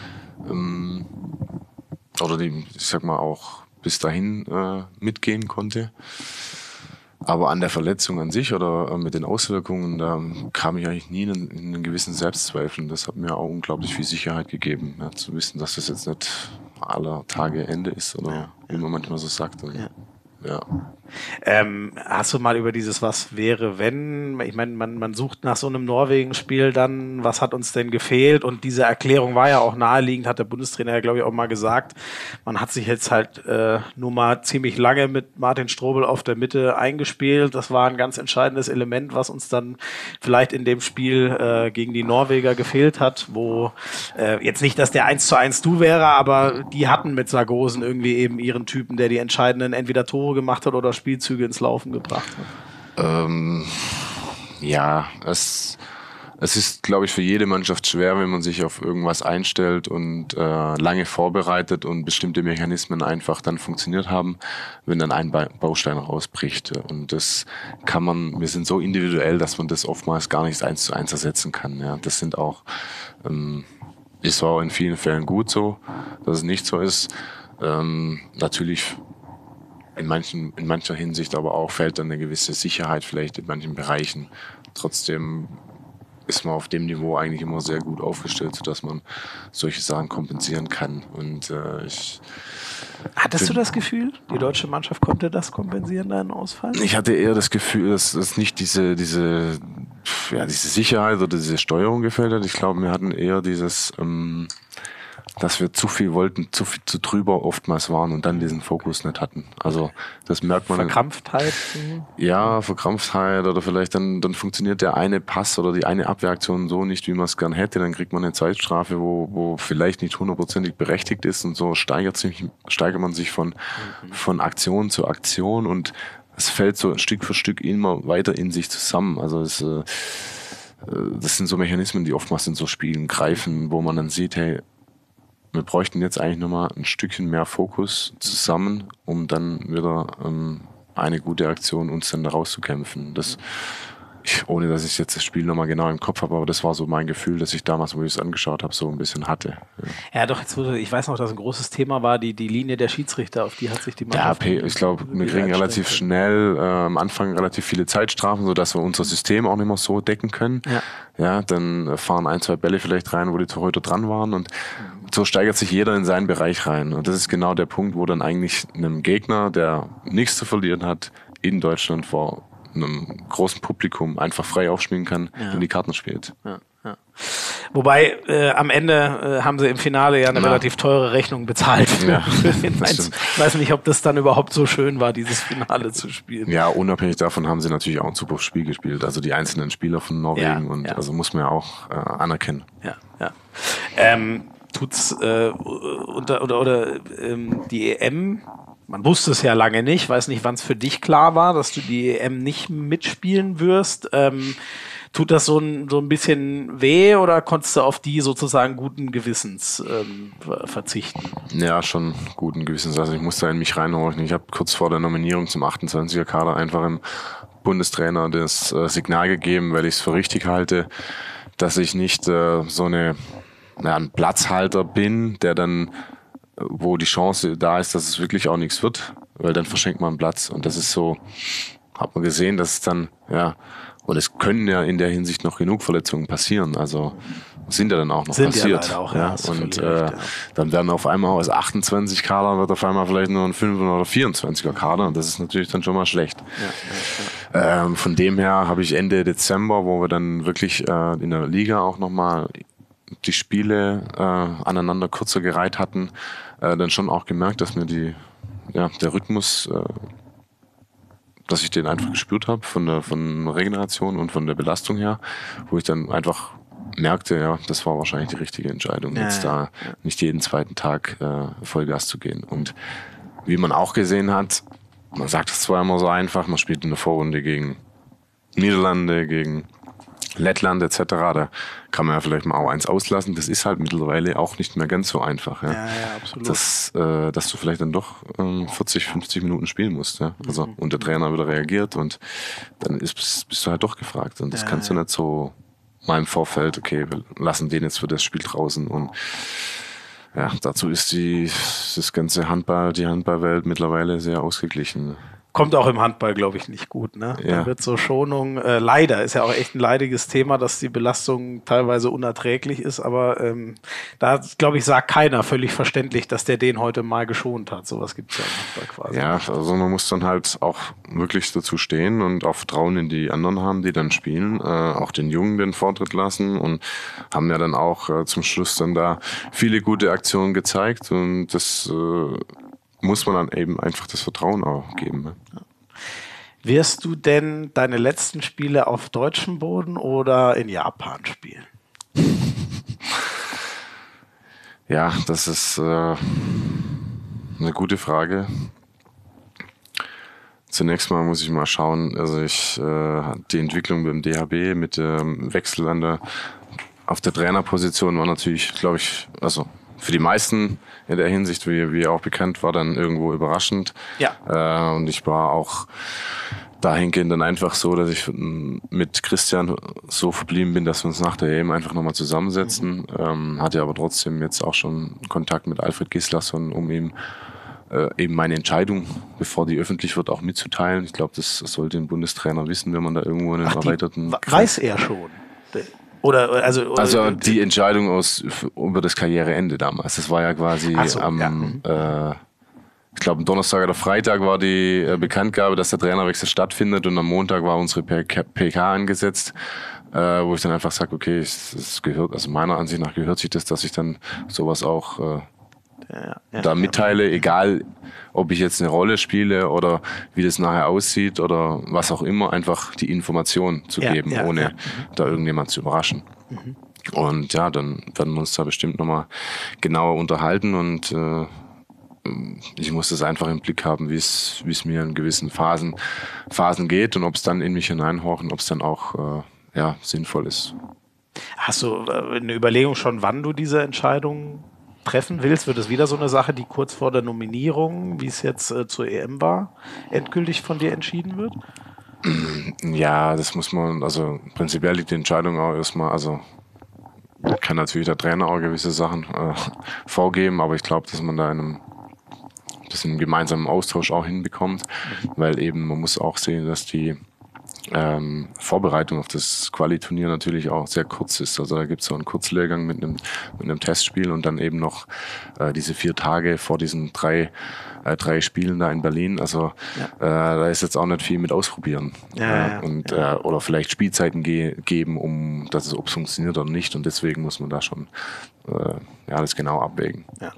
Oder ich sag mal auch bis dahin mitgehen konnte. Aber an der Verletzung an sich oder mit den Auswirkungen, da kam ich eigentlich nie in einen gewissen Selbstzweifeln. Das hat mir auch unglaublich viel Sicherheit gegeben, ja, zu wissen, dass das jetzt nicht aller Tage Ende ist oder wie man manchmal so sagt. Und, ja. Hast du mal über dieses Was wäre, wenn, ich meine, man sucht nach so einem Norwegen-Spiel dann, was hat uns denn gefehlt? Und diese Erklärung war ja auch naheliegend, hat der Bundestrainer ja, glaube ich, auch mal gesagt. Man hat sich jetzt halt nur mal ziemlich lange mit Martin Strobel auf der Mitte eingespielt. Das war ein ganz entscheidendes Element, was uns dann vielleicht in dem Spiel gegen die Norweger gefehlt hat, wo jetzt nicht, dass der 1:1 du wäre, aber die hatten mit Sargosen irgendwie eben ihren Typen, der die entscheidenden entweder Tore gemacht hat oder Spielzüge ins Laufen gebracht hat. Ja, es Es ist, glaube ich, für jede Mannschaft schwer, wenn man sich auf irgendwas einstellt und lange vorbereitet und bestimmte Mechanismen einfach dann funktioniert haben, wenn dann ein Baustein rausbricht. Und das kann man, wir sind so individuell, dass man das oftmals gar nicht 1:1 ersetzen kann. Ja, das sind auch, ist auch in vielen Fällen gut so, dass es nicht so ist. Natürlich in mancher Hinsicht aber auch fällt dann eine gewisse Sicherheit vielleicht in manchen Bereichen. Trotzdem ist man auf dem Niveau eigentlich immer sehr gut aufgestellt, sodass man solche Sachen kompensieren kann. Und Hattest du das Gefühl, die deutsche Mannschaft konnte das kompensieren, deinen Ausfall? Ich hatte eher das Gefühl, dass es nicht diese Sicherheit oder diese Steuerung gefällt hat. Ich glaube, wir hatten eher dieses, dass wir zu viel wollten, zu drüber oftmals waren und dann diesen Fokus nicht hatten. Also das merkt man. Verkrampftheit? Ja, Verkrampftheit oder vielleicht dann funktioniert der eine Pass oder die eine Abwehraktion so nicht, wie man es gern hätte. Dann kriegt man eine Zeitstrafe, wo vielleicht nicht 100%ig berechtigt ist und so steigert man sich von Aktion zu Aktion und es fällt so Stück für Stück immer weiter in sich zusammen. Also das sind so Mechanismen, die oftmals in so Spielen greifen, wo man dann sieht, hey, wir bräuchten jetzt eigentlich nochmal ein Stückchen mehr Fokus zusammen, um dann wieder eine gute Aktion uns dann da rauszukämpfen. Ohne dass ich jetzt das Spiel nochmal genau im Kopf habe, aber das war so mein Gefühl, dass ich damals, wo ich es angeschaut habe, so ein bisschen hatte. Ja, doch, ich weiß noch, dass ein großes Thema war, die Linie der Schiedsrichter, auf die hat sich die Mannschaft... Ja, ich glaube, wir kriegen relativ schnell am Anfang relativ viele Zeitstrafen, sodass wir unser System auch nicht mehr so decken können. Ja, dann fahren 1, 2 Bälle vielleicht rein, wo die Torhüter dran waren und so steigert sich jeder in seinen Bereich rein. Und das ist genau der Punkt, wo dann eigentlich einem Gegner, der nichts zu verlieren hat, in Deutschland vor einem großen Publikum einfach frei aufspielen kann und die Karten spielt. Ja. Wobei am Ende haben sie im Finale ja eine relativ teure Rechnung bezahlt. Ich weiß nicht, ob das dann überhaupt so schön war, dieses Finale zu spielen. Ja, unabhängig davon haben sie natürlich auch ein super Spiel gespielt. Also die einzelnen Spieler von Norwegen also muss man ja auch anerkennen. Ja. Tut's die EM. Man wusste es ja lange nicht, weiß nicht, wann es für dich klar war, dass du die EM nicht mitspielen wirst. Tut das so ein bisschen weh oder konntest du auf die sozusagen guten Gewissens verzichten? Ja, schon guten Gewissens. Also ich musste in mich reinhorchen. Ich habe kurz vor der Nominierung zum 28er Kader einfach im Bundestrainer das Signal gegeben, weil ich es für richtig halte, dass ich nicht ein Platzhalter bin, der dann wo die Chance da ist, dass es wirklich auch nichts wird, weil dann verschenkt man einen Platz. Und das ist so, hat man gesehen, dass es dann, und es können ja in der Hinsicht noch genug Verletzungen passieren. Also sind ja dann auch noch passiert. Auch, und dann werden auf einmal aus 28 Kader wird auf einmal vielleicht nur ein 5 oder 24er Kader. Und das ist natürlich dann schon mal schlecht. Von dem her habe ich Ende Dezember, wo wir dann wirklich in der Liga auch nochmal die Spiele aneinander kürzer gereiht hatten, dann schon auch gemerkt, dass mir der Rhythmus, dass ich den einfach gespürt habe von der Regeneration und von der Belastung her, wo ich dann einfach merkte, das war wahrscheinlich die richtige Entscheidung, da nicht jeden zweiten Tag Vollgas zu gehen. Und wie man auch gesehen hat, man sagt es zwar immer so einfach, man spielt in der Vorrunde gegen Niederlande, gegen Lettland etc., da kann man ja vielleicht mal auch eins auslassen. Das ist halt mittlerweile auch nicht mehr ganz so einfach. Ja, absolut. Dass du vielleicht dann doch 40, 50 Minuten spielen musst. Ja? Also, und der Trainer wieder reagiert und dann bist du halt doch gefragt. Und das kannst du nicht so mal im Vorfeld, okay, wir lassen den jetzt für das Spiel draußen. Und dazu ist die Handballwelt mittlerweile sehr ausgeglichen. Kommt auch im Handball, glaube ich, nicht gut. Ne? Da wird so Schonung, leider, ist ja auch echt ein leidiges Thema, dass die Belastung teilweise unerträglich ist, aber da, glaube ich, sagt keiner völlig verständlich, dass der den heute mal geschont hat. Sowas gibt es ja im Handball quasi. Ja, also man muss dann halt auch wirklich dazu stehen und auch Vertrauen in die anderen haben, die dann spielen, auch den Jungen den Vortritt lassen und haben ja dann auch zum Schluss dann da viele gute Aktionen gezeigt und das muss man dann eben einfach das Vertrauen auch geben. Ne? Wirst du denn deine letzten Spiele auf deutschem Boden oder in Japan spielen? Ja, das ist eine gute Frage. zunächst mal muss ich mal schauen, also die Entwicklung beim DHB mit dem Wechsel auf der Trainerposition war natürlich, glaube ich, also für die meisten in der Hinsicht, wie auch bekannt war, dann irgendwo überraschend. Ja. Und ich war auch dahingehend dann einfach so, dass ich mit Christian so verblieben bin, dass wir uns nach der EM einfach nochmal zusammensetzen. Hatte aber trotzdem jetzt auch schon Kontakt mit Alfred Gislason, um ihm eben meine Entscheidung, bevor die öffentlich wird, auch mitzuteilen. Ich glaube, das sollte ein Bundestrainer wissen, wenn man da irgendwo einen erweiterten... Weiß er schon? Also die Entscheidung über das Karriereende damals. Das war ja quasi ich glaube, am Donnerstag oder Freitag war die Bekanntgabe, dass der Trainerwechsel stattfindet, und am Montag war unsere PK angesetzt, wo ich dann einfach sage, okay, es gehört, also meiner Ansicht nach gehört sich das, dass ich dann sowas auch da mitteile, egal ob ich jetzt eine Rolle spiele oder wie das nachher aussieht oder was auch immer, einfach die Information zu geben, ohne da irgendjemand zu überraschen. Und ja, dann werden wir uns da bestimmt nochmal genauer unterhalten, und ich muss das einfach im Blick haben, wie es mir in gewissen Phasen geht, und ob es dann in mich hineinhorchen, ob es dann auch sinnvoll ist. Hast du eine Überlegung schon, wann du diese Entscheidung treffen willst? Wird es wieder so eine Sache, die kurz vor der Nominierung, wie es jetzt zur EM war, endgültig von dir entschieden wird? Ja, das muss man, also prinzipiell liegt die Entscheidung auch erstmal, also kann natürlich der Trainer auch gewisse Sachen vorgeben, aber ich glaube, dass man da in einem gemeinsamen Austausch auch hinbekommt, weil eben man muss auch sehen, dass die Vorbereitung auf das Quali-Turnier natürlich auch sehr kurz ist. Also da gibt es so einen Kurzlehrgang mit einem Testspiel und dann eben noch diese 4 Tage vor diesen drei Spielen da in Berlin. Also da ist jetzt auch nicht viel mit ausprobieren. Oder vielleicht Spielzeiten geben, ob es funktioniert oder nicht. Und deswegen muss man da schon das genau abwägen. Ja.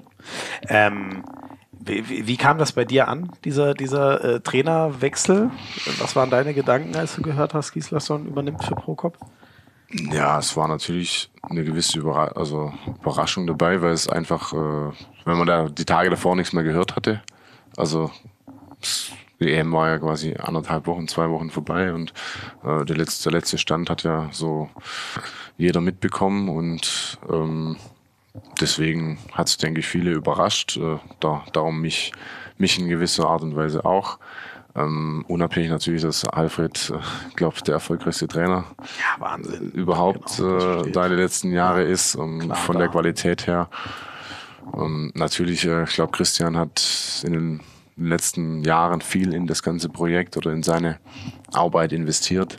Wie kam das bei dir an, dieser Trainerwechsel? Was waren deine Gedanken, als du gehört hast, Gislason übernimmt für Prokop? Ja, es war natürlich eine gewisse Überraschung dabei, weil es einfach, wenn man da die Tage davor nichts mehr gehört hatte, also die EM war ja quasi 1,5 Wochen, 2 Wochen vorbei, und der letzte Stand hat ja so jeder mitbekommen, und deswegen hat es, denke ich, viele überrascht. Darum mich in gewisser Art und Weise auch. Unabhängig natürlich, dass Alfred, glaube ich, der erfolgreichste Trainer Wahnsinn. Überhaupt da die letzten Jahre ist, von der Qualität her. Natürlich, ich glaube, Christian hat in den letzten Jahren viel in das ganze Projekt oder in seine Arbeit investiert,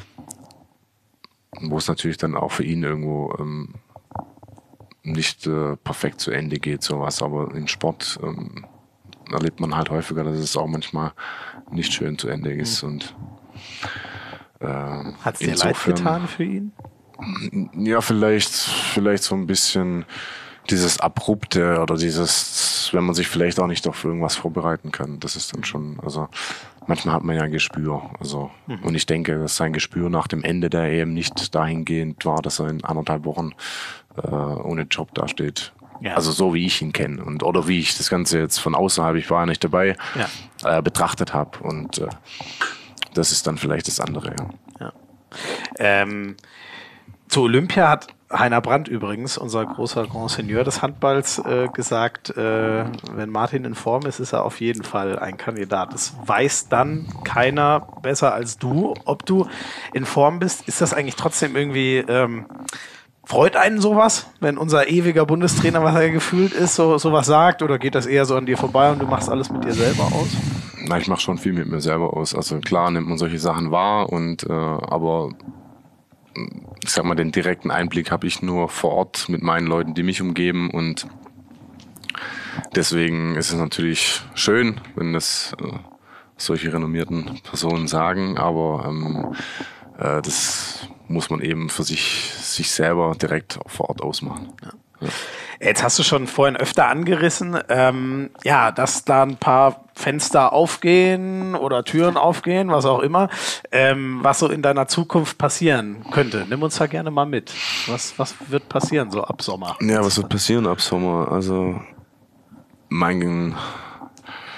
wo es natürlich dann auch für ihn irgendwo nicht perfekt zu Ende geht, sowas, aber im Sport erlebt man halt häufiger, dass es auch manchmal nicht schön zu Ende ist. Und hat es dir leid getan für ihn? Ja, vielleicht so ein bisschen dieses Abrupte oder wenn man sich vielleicht auch nicht auf irgendwas vorbereiten kann. Das ist dann schon, also manchmal hat man ja ein Gespür. Und ich denke, dass sein Gespür nach dem Ende der EM nicht dahingehend war, dass er in 1,5 Wochen ohne Job dasteht. Ja. Also so wie ich ihn kenne oder wie ich das Ganze jetzt von außerhalb, ich war ja nicht dabei, betrachtet habe. Und das ist dann vielleicht das andere. Ja. Zu Olympia hat Heiner Brandt übrigens, unser großer Grand Seigneur des Handballs, gesagt, wenn Martin in Form ist, ist er auf jeden Fall ein Kandidat. Das weiß dann keiner besser als du, ob du in Form bist. Ist das eigentlich trotzdem irgendwie... freut einen sowas, wenn unser ewiger Bundestrainer, was er gefühlt ist, sowas sagt, oder geht das eher so an dir vorbei und du machst alles mit dir selber aus? Na, ich mache schon viel mit mir selber aus. Also klar nimmt man solche Sachen wahr, aber ich sag mal, den direkten Einblick habe ich nur vor Ort mit meinen Leuten, die mich umgeben, und deswegen ist es natürlich schön, wenn das solche renommierten Personen sagen, aber das muss man eben für sich selber direkt vor Ort ausmachen. Ja. Jetzt hast du schon vorhin öfter angerissen, dass da ein paar Fenster aufgehen oder Türen aufgehen, was auch immer, was so in deiner Zukunft passieren könnte. Nimm uns da gerne mal mit. Was wird passieren so ab Sommer? Ja, was wird passieren ab Sommer? Also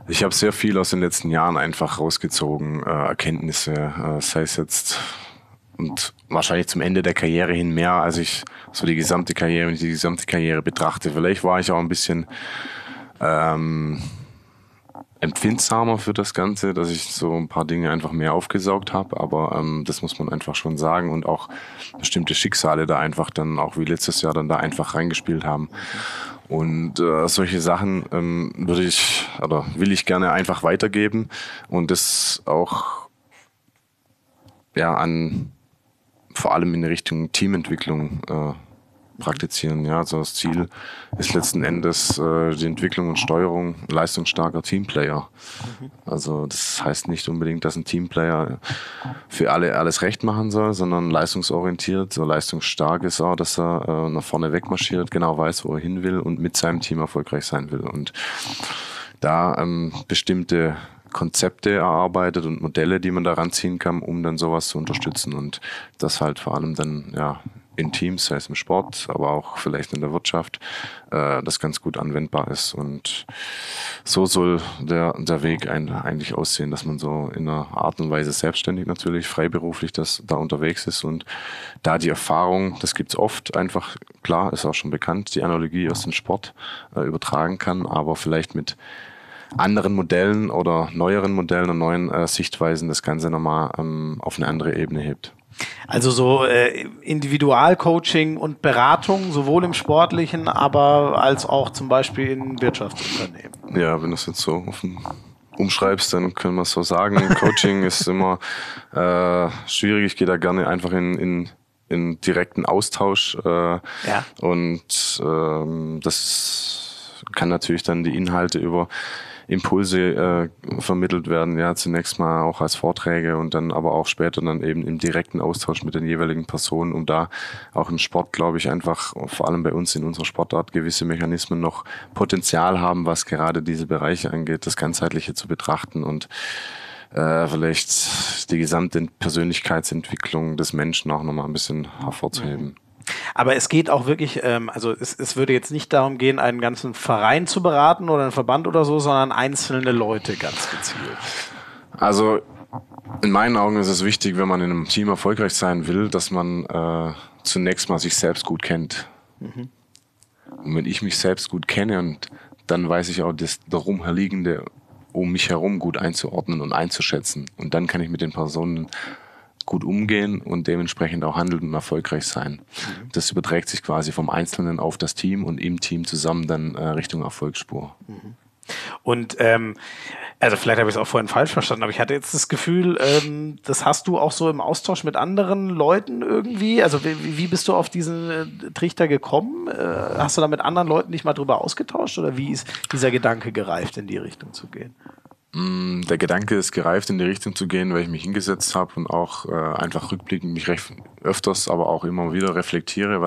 Ich habe sehr viel aus den letzten Jahren einfach rausgezogen, Erkenntnisse, sei es jetzt und wahrscheinlich zum Ende der Karriere hin mehr, als ich so die gesamte Karriere betrachte. Vielleicht war ich auch ein bisschen empfindsamer für das Ganze, dass ich so ein paar Dinge einfach mehr aufgesaugt habe, aber das muss man einfach schon sagen und auch bestimmte Schicksale da einfach dann auch wie letztes Jahr dann da einfach reingespielt haben. Und solche Sachen will ich gerne einfach weitergeben und das auch vor allem in Richtung Teamentwicklung praktizieren. Ja, also das Ziel ist letzten Endes die Entwicklung und Steuerung leistungsstarker Teamplayer. Also das heißt nicht unbedingt, dass ein Teamplayer für alle alles recht machen soll, sondern leistungsorientiert, so leistungsstark ist auch, dass er nach vorne wegmarschiert, genau weiß, wo er hin will und mit seinem Team erfolgreich sein will. Und da bestimmte Konzepte erarbeitet und Modelle, die man da ranziehen kann, um dann sowas zu unterstützen und das halt vor allem dann in Teams, sei es im Sport, aber auch vielleicht in der Wirtschaft, das ganz gut anwendbar ist. Und so soll der Weg eigentlich aussehen, dass man so in einer Art und Weise selbstständig natürlich, freiberuflich da unterwegs ist und da die Erfahrung, das gibt's oft, einfach, klar, ist auch schon bekannt, die Analogie aus dem Sport übertragen kann, aber vielleicht mit anderen Modellen oder neueren Modellen und neuen Sichtweisen das Ganze nochmal auf eine andere Ebene hebt. Also so Individualcoaching und Beratung, sowohl im Sportlichen, aber als auch zum Beispiel in Wirtschaftsunternehmen. Ja, wenn du es jetzt so umschreibst, dann können wir es so sagen. Coaching ist immer schwierig. Ich gehe da gerne einfach in direkten Austausch und das kann natürlich dann die Inhalte über Impulse vermittelt werden, ja, zunächst mal auch als Vorträge und dann aber auch später dann eben im direkten Austausch mit den jeweiligen Personen, um da auch im Sport, glaube ich, einfach, vor allem bei uns in unserer Sportart, gewisse Mechanismen noch Potenzial haben, was gerade diese Bereiche angeht, das Ganzheitliche zu betrachten und vielleicht die gesamte Persönlichkeitsentwicklung des Menschen auch nochmal ein bisschen hervorzuheben. Aber es geht auch wirklich, also es würde jetzt nicht darum gehen, einen ganzen Verein zu beraten oder einen Verband oder so, sondern einzelne Leute ganz gezielt. Also in meinen Augen ist es wichtig, wenn man in einem Team erfolgreich sein will, dass man zunächst mal sich selbst gut kennt. Mhm. Und wenn ich mich selbst gut kenne und dann weiß ich auch das darum Herliegende um mich herum gut einzuordnen und einzuschätzen. Und dann kann ich mit den Personen gut umgehen und dementsprechend auch handeln und erfolgreich sein. Mhm. Das überträgt sich quasi vom Einzelnen auf das Team und im Team zusammen dann Richtung Erfolgsspur. Mhm. Und also vielleicht habe ich es auch vorhin falsch verstanden, aber ich hatte jetzt das Gefühl, das hast du auch so im Austausch mit anderen Leuten irgendwie. Also wie bist du auf diesen Trichter gekommen? Hast du da mit anderen Leuten dich mal drüber ausgetauscht oder wie ist dieser Gedanke gereift, in die Richtung zu gehen? Der Gedanke ist gereift, in die Richtung zu gehen, weil ich mich hingesetzt habe und auch einfach rückblickend mich öfters, aber auch immer wieder reflektiere,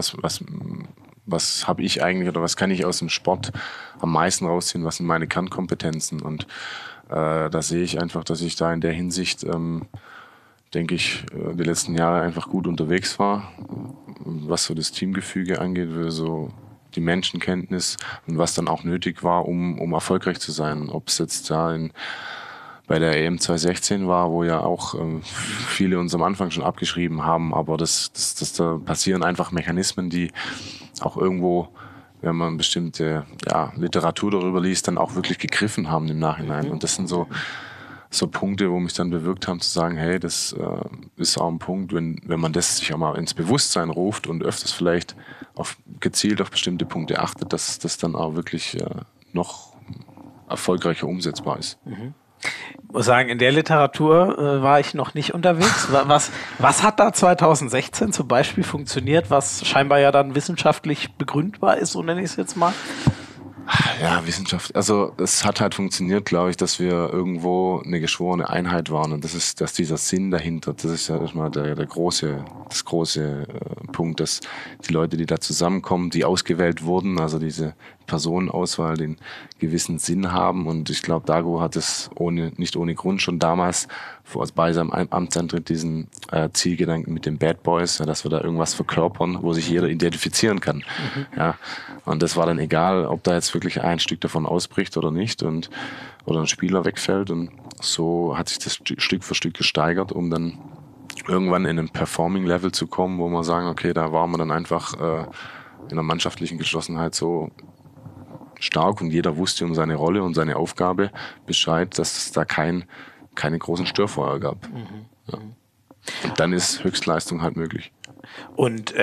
was habe ich eigentlich oder was kann ich aus dem Sport am meisten rausziehen, was sind meine Kernkompetenzen und da sehe ich einfach, dass ich da in der Hinsicht, denke ich, die letzten Jahre einfach gut unterwegs war, was so das Teamgefüge angeht, so die Menschenkenntnis und was dann auch nötig war, um erfolgreich zu sein. Ob es jetzt bei der EM 2016 war, wo ja auch viele uns am Anfang schon abgeschrieben haben, aber da passieren einfach Mechanismen, die auch irgendwo, wenn man bestimmte Literatur darüber liest, dann auch wirklich gegriffen haben im Nachhinein. Und das sind so Punkte, wo mich dann bewirkt haben zu sagen, hey, das ist auch ein Punkt, wenn man das sich auch mal ins Bewusstsein ruft und öfters vielleicht gezielt auf bestimmte Punkte achtet, dass das dann auch wirklich noch erfolgreicher umsetzbar ist. Mhm. Ich muss sagen, in der Literatur war ich noch nicht unterwegs. Was hat da 2016 zum Beispiel funktioniert, was scheinbar ja dann wissenschaftlich begründbar ist, so nenne ich es jetzt mal? Ja, Wissenschaft. Also es hat halt funktioniert, glaube ich, dass wir irgendwo eine geschworene Einheit waren und dass dieser Sinn dahinter, das ist ja erstmal das große Punkt, dass die Leute, die da zusammenkommen, die ausgewählt wurden, also diese Personenauswahl, den gewissen Sinn haben. Und ich glaube, Dago hat es nicht ohne Grund schon damals bei seinem Amtsantritt diesen Zielgedanken mit den Bad Boys, ja, dass wir da irgendwas verkörpern, wo sich jeder identifizieren kann. Mhm. Ja. Und das war dann egal, ob da jetzt wirklich ein Stück davon ausbricht oder nicht oder ein Spieler wegfällt. Und so hat sich das Stück für Stück gesteigert, um dann irgendwann in ein Performing-Level zu kommen, wo wir sagen, okay, da waren wir dann einfach in der mannschaftlichen Geschlossenheit so stark und jeder wusste um seine Rolle und seine Aufgabe Bescheid, dass es da keine großen Störfeuer gab. Mhm. Ja. Und dann ist Höchstleistung halt möglich. Und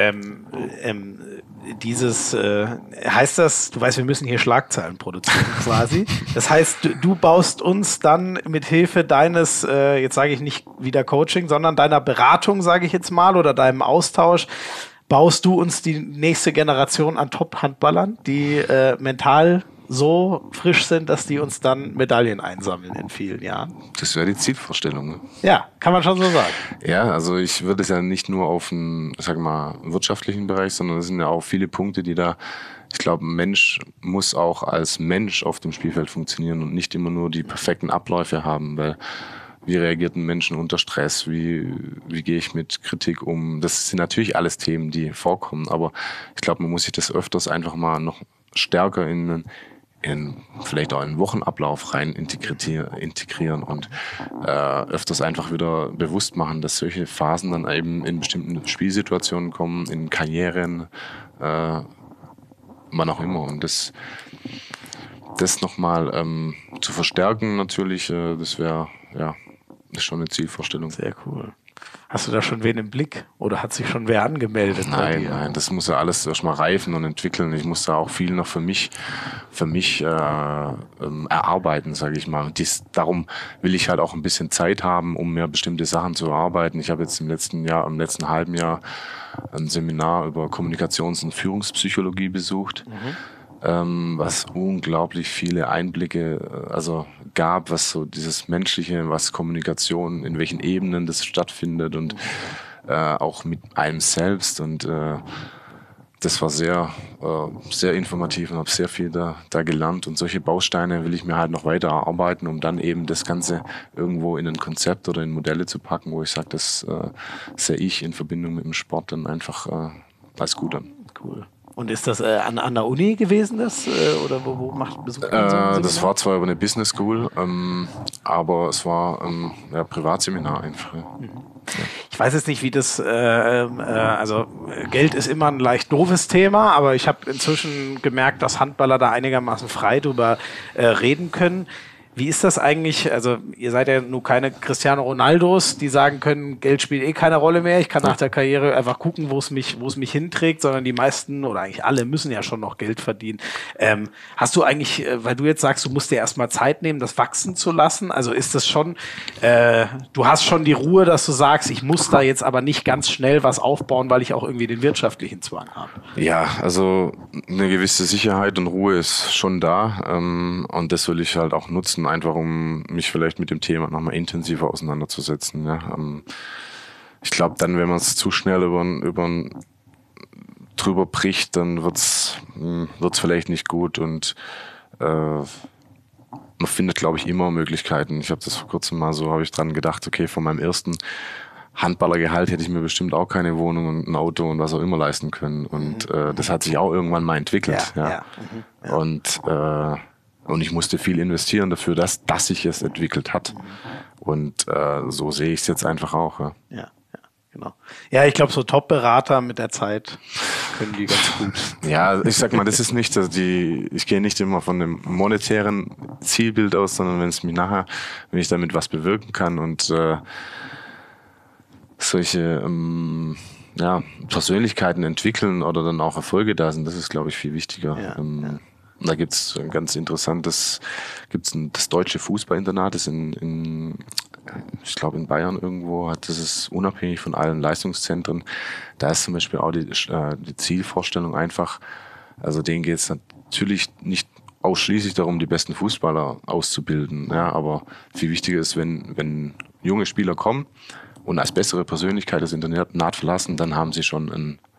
heißt das, du weißt, wir müssen hier Schlagzeilen produzieren quasi. Das heißt, du baust uns dann mit Hilfe deines, jetzt sage ich nicht wieder Coaching, sondern deiner Beratung, sage ich jetzt mal, oder deinem Austausch, baust du uns die nächste Generation an Top-Handballern, die mental so frisch sind, dass die uns dann Medaillen einsammeln in vielen Jahren. Das wäre die Zielvorstellung. Ne? Ja, kann man schon so sagen. Ja, also ich würde es ja nicht nur auf einen, wirtschaftlichen Bereich, sondern es sind ja auch viele Punkte, die da, ich glaube, ein Mensch muss auch als Mensch auf dem Spielfeld funktionieren und nicht immer nur die perfekten Abläufe haben, weil wie reagiert ein Mensch unter Stress? Wie gehe ich mit Kritik um? Das sind natürlich alles Themen, die vorkommen, aber ich glaube, man muss sich das öfters einfach mal noch stärker in vielleicht auch einen Wochenablauf rein integrieren und öfters einfach wieder bewusst machen, dass solche Phasen dann eben in bestimmten Spielsituationen kommen, in Karrieren, wann auch immer. Und das nochmal zu verstärken natürlich, das wäre ist schon eine Zielvorstellung. Sehr cool. Hast du da schon wen im Blick oder hat sich schon wer angemeldet? Nein, das muss ja alles erstmal reifen und entwickeln. Ich muss da auch viel noch für mich erarbeiten, sage ich mal. Darum will ich halt auch ein bisschen Zeit haben, um mir bestimmte Sachen zu erarbeiten. Ich habe jetzt im letzten halben Jahr ein Seminar über Kommunikations- und Führungspsychologie besucht. Mhm. Was unglaublich viele Einblicke gab, was so dieses Menschliche, was Kommunikation, in welchen Ebenen das stattfindet und auch mit einem selbst und das war sehr informativ und habe sehr viel da gelernt und solche Bausteine will ich mir halt noch weiter erarbeiten, um dann eben das Ganze irgendwo in ein Konzept oder in Modelle zu packen, wo ich sage, das sehe ich in Verbindung mit dem Sport dann einfach als gut an. Cool. Und ist das an der Uni gewesen, oder wo besucht man so? Das war zwar über eine Business School, aber es war ein Privatseminar einfach. Ja. Mhm. Ja. Ich weiß jetzt nicht, wie das, Geld ist immer ein leicht doofes Thema, aber ich habe inzwischen gemerkt, dass Handballer da einigermaßen frei drüber reden können. Wie ist das eigentlich? Also ihr seid ja nur keine Cristiano Ronaldos, die sagen können, Geld spielt eh keine Rolle mehr. Ich kann nach der Karriere einfach gucken, wo es mich hinträgt, sondern die meisten oder eigentlich alle müssen ja schon noch Geld verdienen. Hast du eigentlich, weil du jetzt sagst, du musst dir erstmal Zeit nehmen, das wachsen zu lassen, also ist das schon, du hast schon die Ruhe, dass du sagst, ich muss da jetzt aber nicht ganz schnell was aufbauen, weil ich auch irgendwie den wirtschaftlichen Zwang habe? Ja, also eine gewisse Sicherheit und Ruhe ist schon da und das will ich halt auch nutzen, einfach um mich vielleicht mit dem Thema nochmal intensiver auseinanderzusetzen. Ja. Ich glaube, dann, wenn man es zu schnell drüber bricht, dann wird's vielleicht nicht gut und man findet, glaube ich, immer Möglichkeiten. Ich habe das vor kurzem mal so, habe ich dran gedacht, okay, von meinem ersten Handballergehalt hätte ich mir bestimmt auch keine Wohnung und ein Auto und was auch immer leisten können. Und das hat sich auch irgendwann mal entwickelt. Ja. Und ich musste viel investieren dafür, dass sich es entwickelt hat. Und so sehe ich es jetzt einfach auch. Ja, genau. Ja, ich glaube, so Top-Berater mit der Zeit können die ganz gut. Ja, ich sag mal, das ist nicht, ich gehe nicht immer von einem monetären Zielbild aus, sondern wenn ich damit was bewirken kann und solche Persönlichkeiten entwickeln oder dann auch Erfolge da sind, das ist, glaube ich, viel wichtiger. Ja. Da gibt's ein ganz interessantes, das deutsche Fußballinternat, das ich glaube in Bayern irgendwo das ist unabhängig von allen Leistungszentren. Da ist zum Beispiel auch die Zielvorstellung einfach, also denen geht es natürlich nicht ausschließlich darum, die besten Fußballer auszubilden, ja, aber viel wichtiger ist, wenn junge Spieler kommen und als bessere Persönlichkeit das Internat verlassen, dann haben sie schon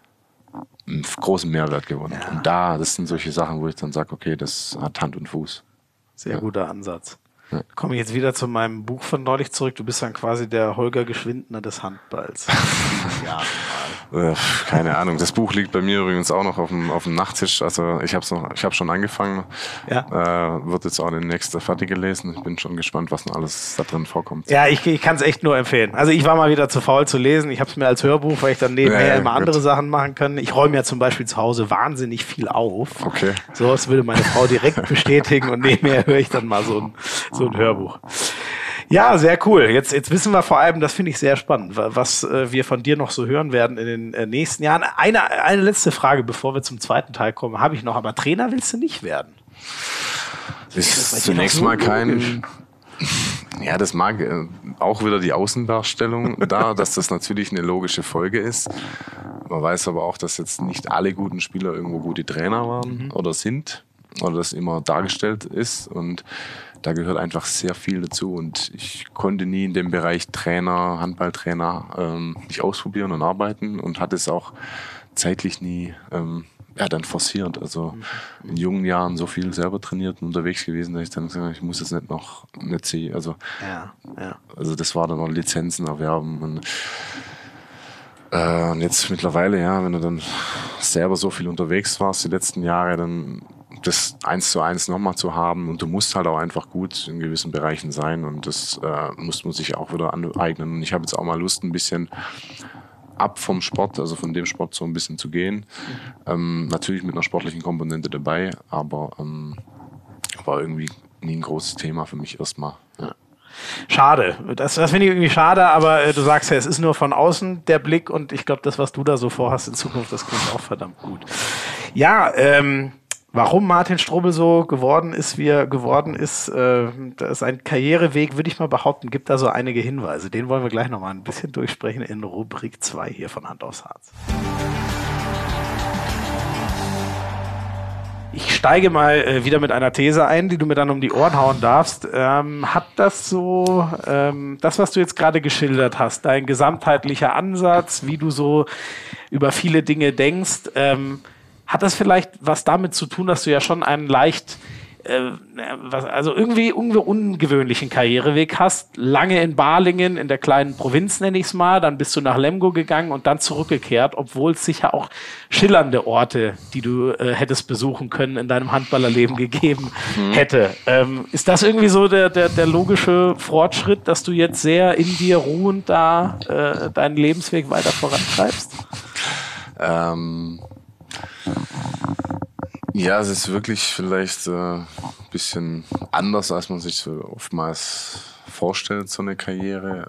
einen großen Mehrwert gewonnen. Ja. Und das sind solche Sachen, wo ich dann sage, okay, das hat Hand und Fuß. Sehr guter Ansatz. Ja. Komme ich jetzt wieder zu meinem Buch von neulich zurück. Du bist dann quasi der Holger Geschwindner des Handballs. Ja, keine Ahnung. Das Buch liegt bei mir übrigens auch noch auf dem Nachttisch. Also ich habe schon angefangen. Ja. Wird jetzt auch demnächst fertig gelesen. Ich bin schon gespannt, was noch alles da drin vorkommt. Ja, ich kann es echt nur empfehlen. Also ich war mal wieder zu faul zu lesen. Ich habe es mir als Hörbuch, weil ich dann nebenher immer andere Sachen machen kann. Ich räume ja zum Beispiel zu Hause wahnsinnig viel auf. Okay. So was würde meine Frau direkt bestätigen und nebenher höre ich dann mal so ein Hörbuch. Ja, sehr cool. Jetzt wissen wir vor allem, das finde ich sehr spannend, was wir von dir noch so hören werden in den nächsten Jahren. Eine letzte Frage, bevor wir zum zweiten Teil kommen, habe ich noch. Aber Trainer willst du nicht werden? Ist zunächst mal kein... Ja, das mag auch wieder die Außendarstellung dass das natürlich eine logische Folge ist. Man weiß aber auch, dass jetzt nicht alle guten Spieler irgendwo gute Trainer waren oder sind oder das immer dargestellt ist, und da gehört einfach sehr viel dazu, und ich konnte nie in dem Bereich Trainer, Handballtrainer nicht ausprobieren und arbeiten und hatte es auch zeitlich nie dann forciert. Also in jungen Jahren so viel selber trainiert und unterwegs gewesen, dass ich dann gesagt habe, ich muss jetzt nicht sehen. Also, also das war dann noch Lizenzen erwerben und jetzt mittlerweile, wenn du dann selber so viel unterwegs warst die letzten Jahre, dann das 1:1 nochmal zu haben, und du musst halt auch einfach gut in gewissen Bereichen sein, und das muss man sich auch wieder aneignen. Und ich habe jetzt auch mal Lust, ein bisschen ab vom Sport, also von dem Sport so ein bisschen zu gehen. Natürlich mit einer sportlichen Komponente dabei, aber war irgendwie nie ein großes Thema für mich erstmal. Ja. Schade. Das finde ich irgendwie schade, aber du sagst ja, es ist nur von außen der Blick, und ich glaube, das, was du da so vorhast in Zukunft, das klingt auch verdammt gut. Ja, warum Martin Strobel so geworden ist, wie er geworden ist, sein Karriereweg, würde ich mal behaupten, gibt da so einige Hinweise. Den wollen wir gleich nochmal ein bisschen durchsprechen in Rubrik 2 hier von Hand aufs Harz. Ich steige mal wieder mit einer These ein, die du mir dann um die Ohren hauen darfst. Hat das so, das, was du jetzt gerade geschildert hast, dein gesamtheitlicher Ansatz, wie du so über viele Dinge denkst, hat das vielleicht was damit zu tun, dass du ja schon einen leicht, irgendwie ungewöhnlichen Karriereweg hast? Lange in Balingen, in der kleinen Provinz nenne ich es mal, dann bist du nach Lemgo gegangen und dann zurückgekehrt, obwohl es sicher auch schillernde Orte, die du hättest besuchen können, in deinem Handballerleben gegeben hätte. Ist das irgendwie so der logische Fortschritt, dass du jetzt sehr in dir ruhend da deinen Lebensweg weiter vorantreibst? Ja, es ist wirklich vielleicht ein bisschen anders, als man sich so oftmals vorstellt, so eine Karriere.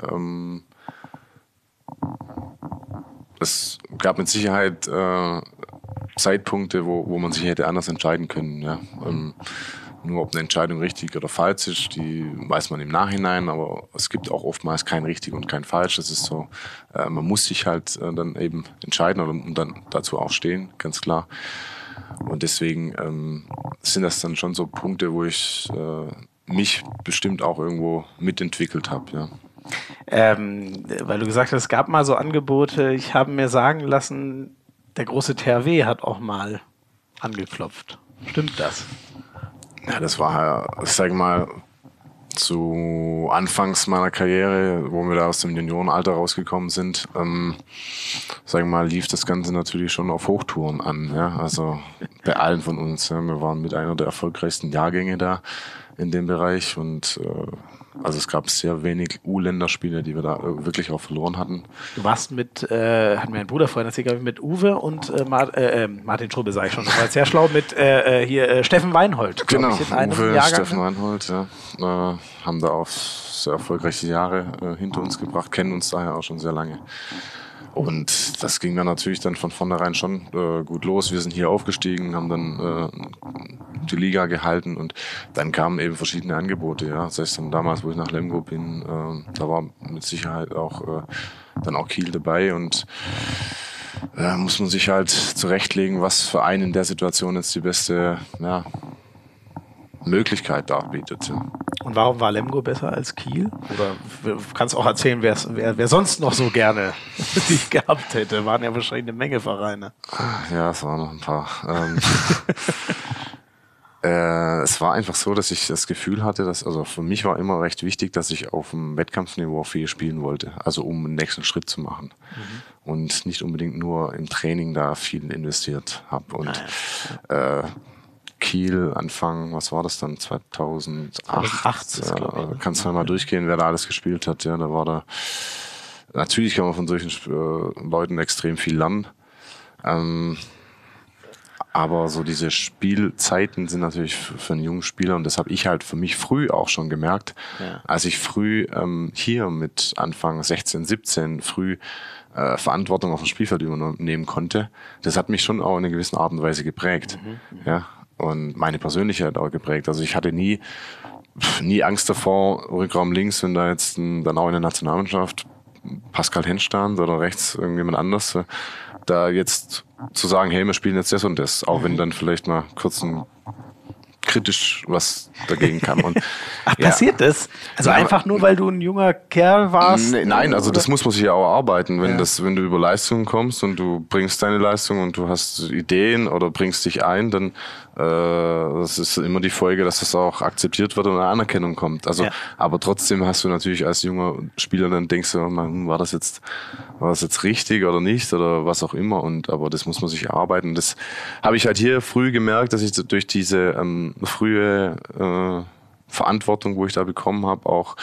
Es gab mit Sicherheit Zeitpunkte, wo man sich hätte anders entscheiden können. Ja. Nur ob eine Entscheidung richtig oder falsch ist, die weiß man im Nachhinein, aber es gibt auch oftmals kein richtig und kein falsch. Das ist so, man muss sich halt dann eben entscheiden und dann dazu auch stehen, ganz klar. Und deswegen sind das dann schon so Punkte, wo ich mich bestimmt auch irgendwo mitentwickelt habe. Ja. Weil du gesagt hast, es gab mal so Angebote. Ich habe mir sagen lassen, der große THW hat auch mal angeklopft. Stimmt das? Ja, das war, ich sage mal, zu Anfangs meiner Karriere, wo wir da aus dem Juniorenalter rausgekommen sind, sag ich mal, lief das Ganze natürlich schon auf Hochtouren an. Ja? Also bei allen von uns. Ja? Wir waren mit einer der erfolgreichsten Jahrgänge da in dem Bereich, und also es gab sehr wenig U-Länderspiele, die wir da wirklich auch verloren hatten. Du warst mit, hat mir ein Bruder vorhin erzählt, mit Uwe und Martin Strobel, sage ich schon, das war sehr schlau, mit Steffen Weinhold. Genau, ich, in einem Uwe, Jahrgang. Steffen Weinhold, ja. Haben da auch sehr erfolgreiche Jahre hinter uns gebracht, kennen uns daher auch schon sehr lange. Und das ging dann natürlich dann von vornherein schon gut los. Wir sind hier aufgestiegen, haben dann die Liga gehalten, und dann kamen eben verschiedene Angebote. Ja. Das heißt, dann damals, wo ich nach Lemgo bin, da war mit Sicherheit auch dann auch Kiel dabei, und muss man sich halt zurechtlegen, was für einen in der Situation jetzt die beste Möglichkeit darbietet. Ja. Und warum war Lemgo besser als Kiel? Oder du kannst auch erzählen, wer sonst noch so gerne dich gehabt hätte. Waren ja wahrscheinlich eine Menge Vereine. Ja, es waren noch ein paar. Es war einfach so, dass ich das Gefühl hatte, also für mich war immer recht wichtig, dass ich auf dem Wettkampfniveau viel spielen wollte, also um den nächsten Schritt zu machen. Und nicht unbedingt nur im Training da viel investiert habe. Und Kiel Anfang, was war das dann, 2008? Kannst du mal durchgehen, wer da alles gespielt hat. Ja, da war da, natürlich kann man von solchen Leuten extrem viel lernen. Aber so diese Spielzeiten sind natürlich für einen jungen Spieler, und das habe ich halt für mich früh auch schon gemerkt, als ich früh hier mit Anfang 16, 17 früh Verantwortung auf dem Spielfeld übernehmen konnte. Das hat mich schon auch in einer gewissen Art und Weise geprägt. Ja, und meine Persönlichkeit auch geprägt. Also ich hatte nie Angst davor, Rückraum links, wenn da jetzt dann auch in der Nationalmannschaft Pascal Hensch stand oder rechts irgendjemand anders, da jetzt zu sagen, hey, wir spielen jetzt das und das, auch wenn dann vielleicht mal kurz kritisch was dagegen kam. Und, ach, passiert das? Also einfach nur, weil du ein junger Kerl warst? Nein, also das muss man sich ja auch erarbeiten. Wenn du über Leistungen kommst und du bringst deine Leistung und du hast Ideen oder bringst dich ein, dann das ist immer die Folge, dass das auch akzeptiert wird und eine Anerkennung kommt. Also, aber trotzdem hast du natürlich als junger Spieler, dann denkst du, war das jetzt richtig oder nicht oder was auch immer. Aber das muss man sich erarbeiten. Das habe ich halt hier früh gemerkt, dass ich durch diese frühe Verantwortung, wo ich da bekommen habe, auch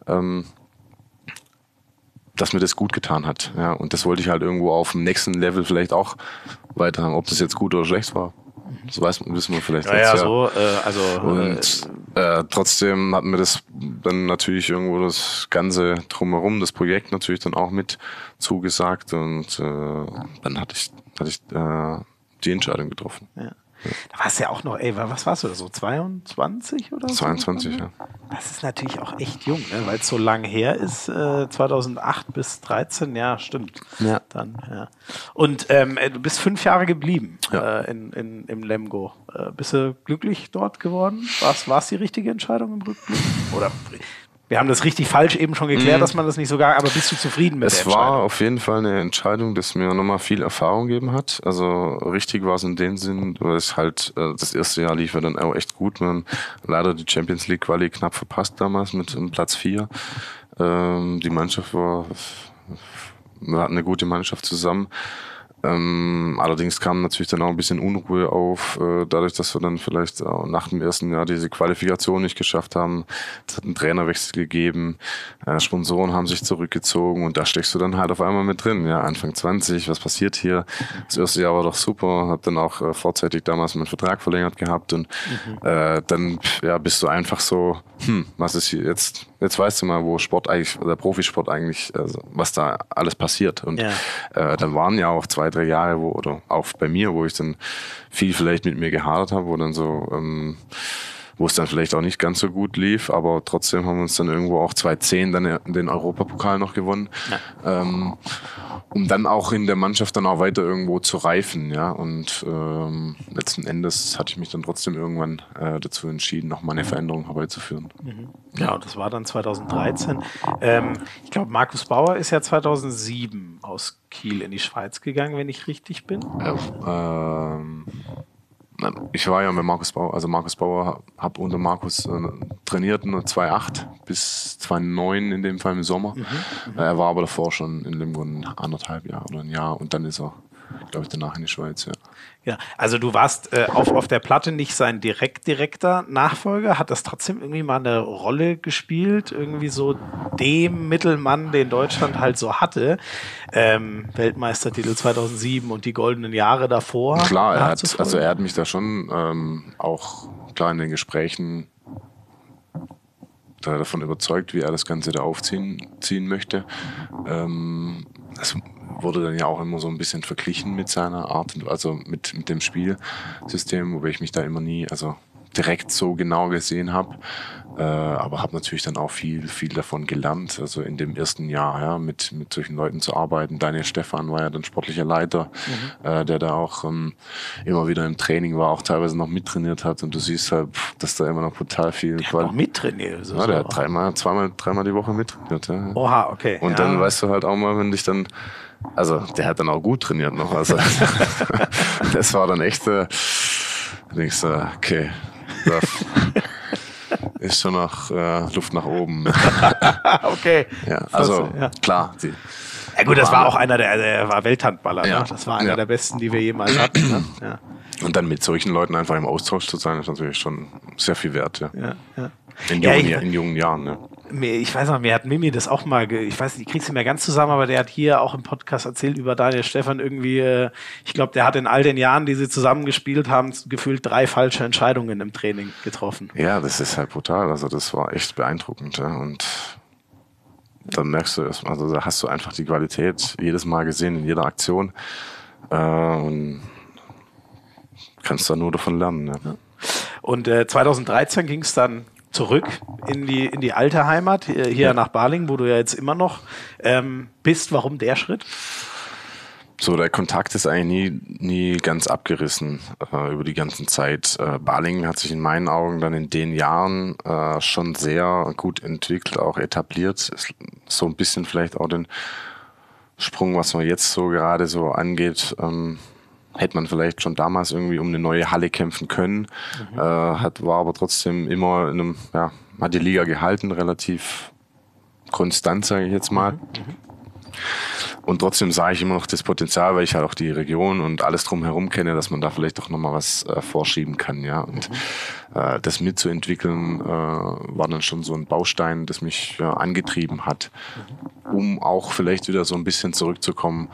dass mir das gut getan hat. Ja, und das wollte ich halt irgendwo auf dem nächsten Level vielleicht auch weiter haben. Ob das jetzt gut oder schlecht war, das wissen wir vielleicht jetzt. Und trotzdem hat mir das dann natürlich irgendwo das Ganze drumherum, das Projekt natürlich dann auch mit zugesagt, und dann hatte ich die Entscheidung getroffen. Ja. Da warst du ja auch noch, was warst du da so, 22 oder so? 22, ja. Das ist natürlich auch echt jung, ne? Weil es so lange her ist, 2008 bis 13, ja, stimmt. Ja. Dann, ja. Und du bist 5 Jahre geblieben im Lemgo. Bist du glücklich dort geworden? War es die richtige Entscheidung im Rückblick? Oder wir haben das richtig falsch eben schon geklärt, dass man das nicht so gar, aber bist du zufrieden mit der Entscheidung? Es war auf jeden Fall eine Entscheidung, das mir nochmal viel Erfahrung gegeben hat. Also richtig war es in dem Sinn, weil es halt das erste Jahr lief ja dann auch echt gut. Man leider die Champions League Quali knapp verpasst damals mit Platz 4. Die Mannschaft wir hatten eine gute Mannschaft zusammen. Allerdings kam natürlich dann auch ein bisschen Unruhe auf, dadurch, dass wir dann vielleicht auch nach dem ersten Jahr diese Qualifikation nicht geschafft haben. Es hat einen Trainerwechsel gegeben, Sponsoren haben sich zurückgezogen, und da steckst du dann halt auf einmal mit drin. Ja, Anfang 20, was passiert hier? Das erste Jahr war doch super, habe dann auch vorzeitig damals meinen Vertrag verlängert gehabt, und dann bist du einfach so, was ist hier jetzt? Jetzt weißt du mal, wo Sport eigentlich, oder Profisport eigentlich, also was da alles passiert. Und dann waren ja auch 2-3 Jahre, oder auch bei mir, wo ich dann viel vielleicht mit mir gehadert habe, wo dann so, wo es dann vielleicht auch nicht ganz so gut lief, aber trotzdem haben wir uns dann irgendwo auch 2010 dann den Europapokal noch gewonnen, um dann auch in der Mannschaft dann auch weiter irgendwo zu reifen, ja, und letzten Endes hatte ich mich dann trotzdem irgendwann dazu entschieden, noch mal eine Veränderung herbeizuführen. Ja, und das war dann 2013. Ich glaube, Markus Bauer ist ja 2007 aus Kiel in die Schweiz gegangen, wenn ich richtig bin. Ich war ja mit Markus Bauer, also Markus Bauer habe unter Markus trainiert, nur 2008 bis 2009 in dem Fall im Sommer. Er war aber davor schon in Lemgo 1,5 Jahre oder ein Jahr, und dann ist er, glaube ich, danach in die Schweiz, ja. Ja, also du warst auf der Platte nicht sein direkter Nachfolger, hat das trotzdem irgendwie mal eine Rolle gespielt, irgendwie so dem Mittelmann, den Deutschland halt so hatte, Weltmeistertitel 2007 und die goldenen Jahre davor. Klar, er hat mich da schon auch klar in den Gesprächen davon überzeugt, wie er das Ganze da aufziehen möchte. Das wurde dann ja auch immer so ein bisschen verglichen mit seiner Art, also mit dem Spielsystem, wobei ich mich da immer nie, also direkt so genau gesehen habe. Aber habe natürlich dann auch viel davon gelernt. Also in dem ersten Jahr, ja, mit solchen Leuten zu arbeiten. Daniel Stephan war ja dann sportlicher Leiter, der da auch immer wieder im Training war, auch teilweise noch mittrainiert hat. Und du siehst halt, dass da immer noch brutal viel... Der hat noch mittrainiert? Ja, der hat dreimal die Woche mittrainiert. Ja. Oha, okay. Und dann weißt du halt auch mal, wenn dich dann... Also der hat dann auch gut trainiert noch. Also das war dann echt... denkst du, okay, das ist schon noch Luft nach oben. Okay. Ja, also klar. Ja gut, das war auch einer der war Welthandballer. Ja. Ne? Das war einer der besten, die wir jemals hatten. Ne? Ja. Und dann mit solchen Leuten einfach im Austausch zu sein, ist natürlich schon sehr viel wert. Ja. Ja. In jungen Jahren. Ja. Ich weiß noch, mir hat Mimi das auch mal, ich weiß nicht, ich krieg's nicht mehr ganz zusammen, aber der hat hier auch im Podcast erzählt über Daniel Stephan irgendwie, ich glaube, der hat in all den Jahren, die sie zusammen gespielt haben, gefühlt 3 falsche Entscheidungen im Training getroffen. Ja, das ist halt brutal. Also das war echt beeindruckend. Ja. Und dann merkst du erstmal, also da hast du einfach die Qualität jedes Mal gesehen, in jeder Aktion. Und kannst da nur davon lernen. Ja. Und 2013 ging es dann zurück in die alte Heimat, hier nach Balingen, wo du ja jetzt immer noch bist. Warum der Schritt? So, der Kontakt ist eigentlich nie ganz abgerissen über die ganze Zeit. Balingen hat sich in meinen Augen dann in den Jahren schon sehr gut entwickelt, auch etabliert. Ist so ein bisschen vielleicht auch den Sprung, was man jetzt so gerade so angeht, hätte man vielleicht schon damals irgendwie um eine neue Halle kämpfen können. War aber trotzdem immer in einem, hat die Liga gehalten, relativ konstant, sage ich jetzt mal. Und trotzdem sah ich immer noch das Potenzial, weil ich halt auch die Region und alles drumherum kenne, dass man da vielleicht doch nochmal was vorschieben kann. Ja. Und das mitzuentwickeln war dann schon so ein Baustein, das mich angetrieben hat, um auch vielleicht wieder so ein bisschen zurückzukommen.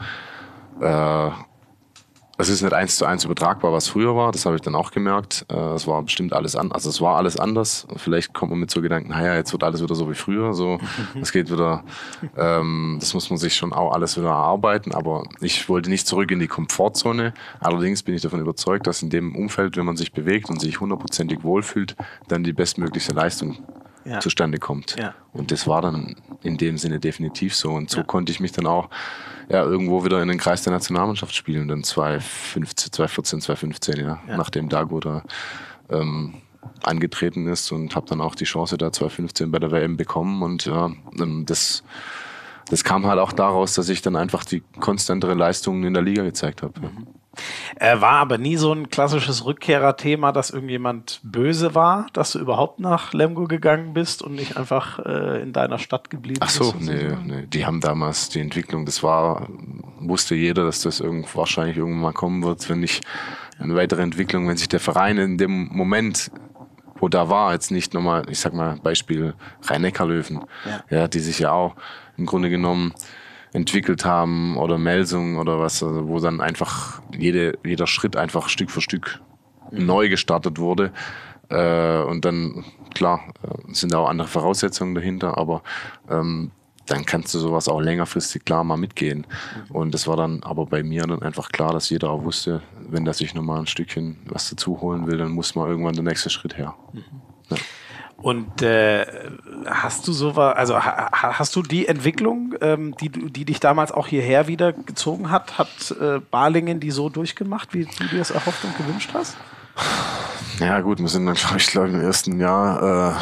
Es ist nicht 1:1 übertragbar, was früher war, das habe ich dann auch gemerkt. Es war bestimmt alles anders. Also es war alles anders. Vielleicht kommt man mit so Gedanken, naja, jetzt wird alles wieder so wie früher. So, es geht wieder, das muss man sich schon auch alles wieder erarbeiten. Aber ich wollte nicht zurück in die Komfortzone. Allerdings bin ich davon überzeugt, dass in dem Umfeld, wenn man sich bewegt und sich 100%ig wohlfühlt, dann die bestmöglichste Leistung zustande kommt. Ja. Und das war dann in dem Sinne definitiv so. Und so konnte ich mich dann auch irgendwo wieder in den Kreis der Nationalmannschaft spielen. Dann 2014, 2015, nachdem Dago da angetreten ist, und habe dann auch die Chance da 2015 bei der WM bekommen. Und das kam halt auch daraus, dass ich dann einfach die konstantere Leistungen in der Liga gezeigt habe. War aber nie so ein klassisches Rückkehrer-Thema, dass irgendjemand böse war, dass du überhaupt nach Lemgo gegangen bist und nicht einfach in deiner Stadt geblieben bist? Ach so, nee. Die haben damals die Entwicklung, wusste jeder, dass das wahrscheinlich irgendwann mal kommen wird, wenn nicht eine weitere Entwicklung, wenn sich der Verein in dem Moment, wo da war, jetzt nicht nochmal, ich sag mal Beispiel Rhein-Neckar-Löwen, die sich ja auch im Grunde genommen entwickelt haben, oder Melsung oder was, also wo dann einfach jeder Schritt einfach Stück für Stück neu gestartet wurde. Und dann, klar, sind da auch andere Voraussetzungen dahinter, aber dann kannst du sowas auch längerfristig klar mal mitgehen. Und das war dann aber bei mir dann einfach klar, dass jeder auch wusste, wenn der sich nochmal ein Stückchen was dazu holen will, dann muss mal irgendwann der nächste Schritt her. Ja. Und hast du sowas, also hast du die Entwicklung, die dich damals auch hierher wieder gezogen hat Balingen die so durchgemacht, wie du das erhofft und gewünscht hast? Ja gut, wir sind dann, ich glaube im ersten Jahr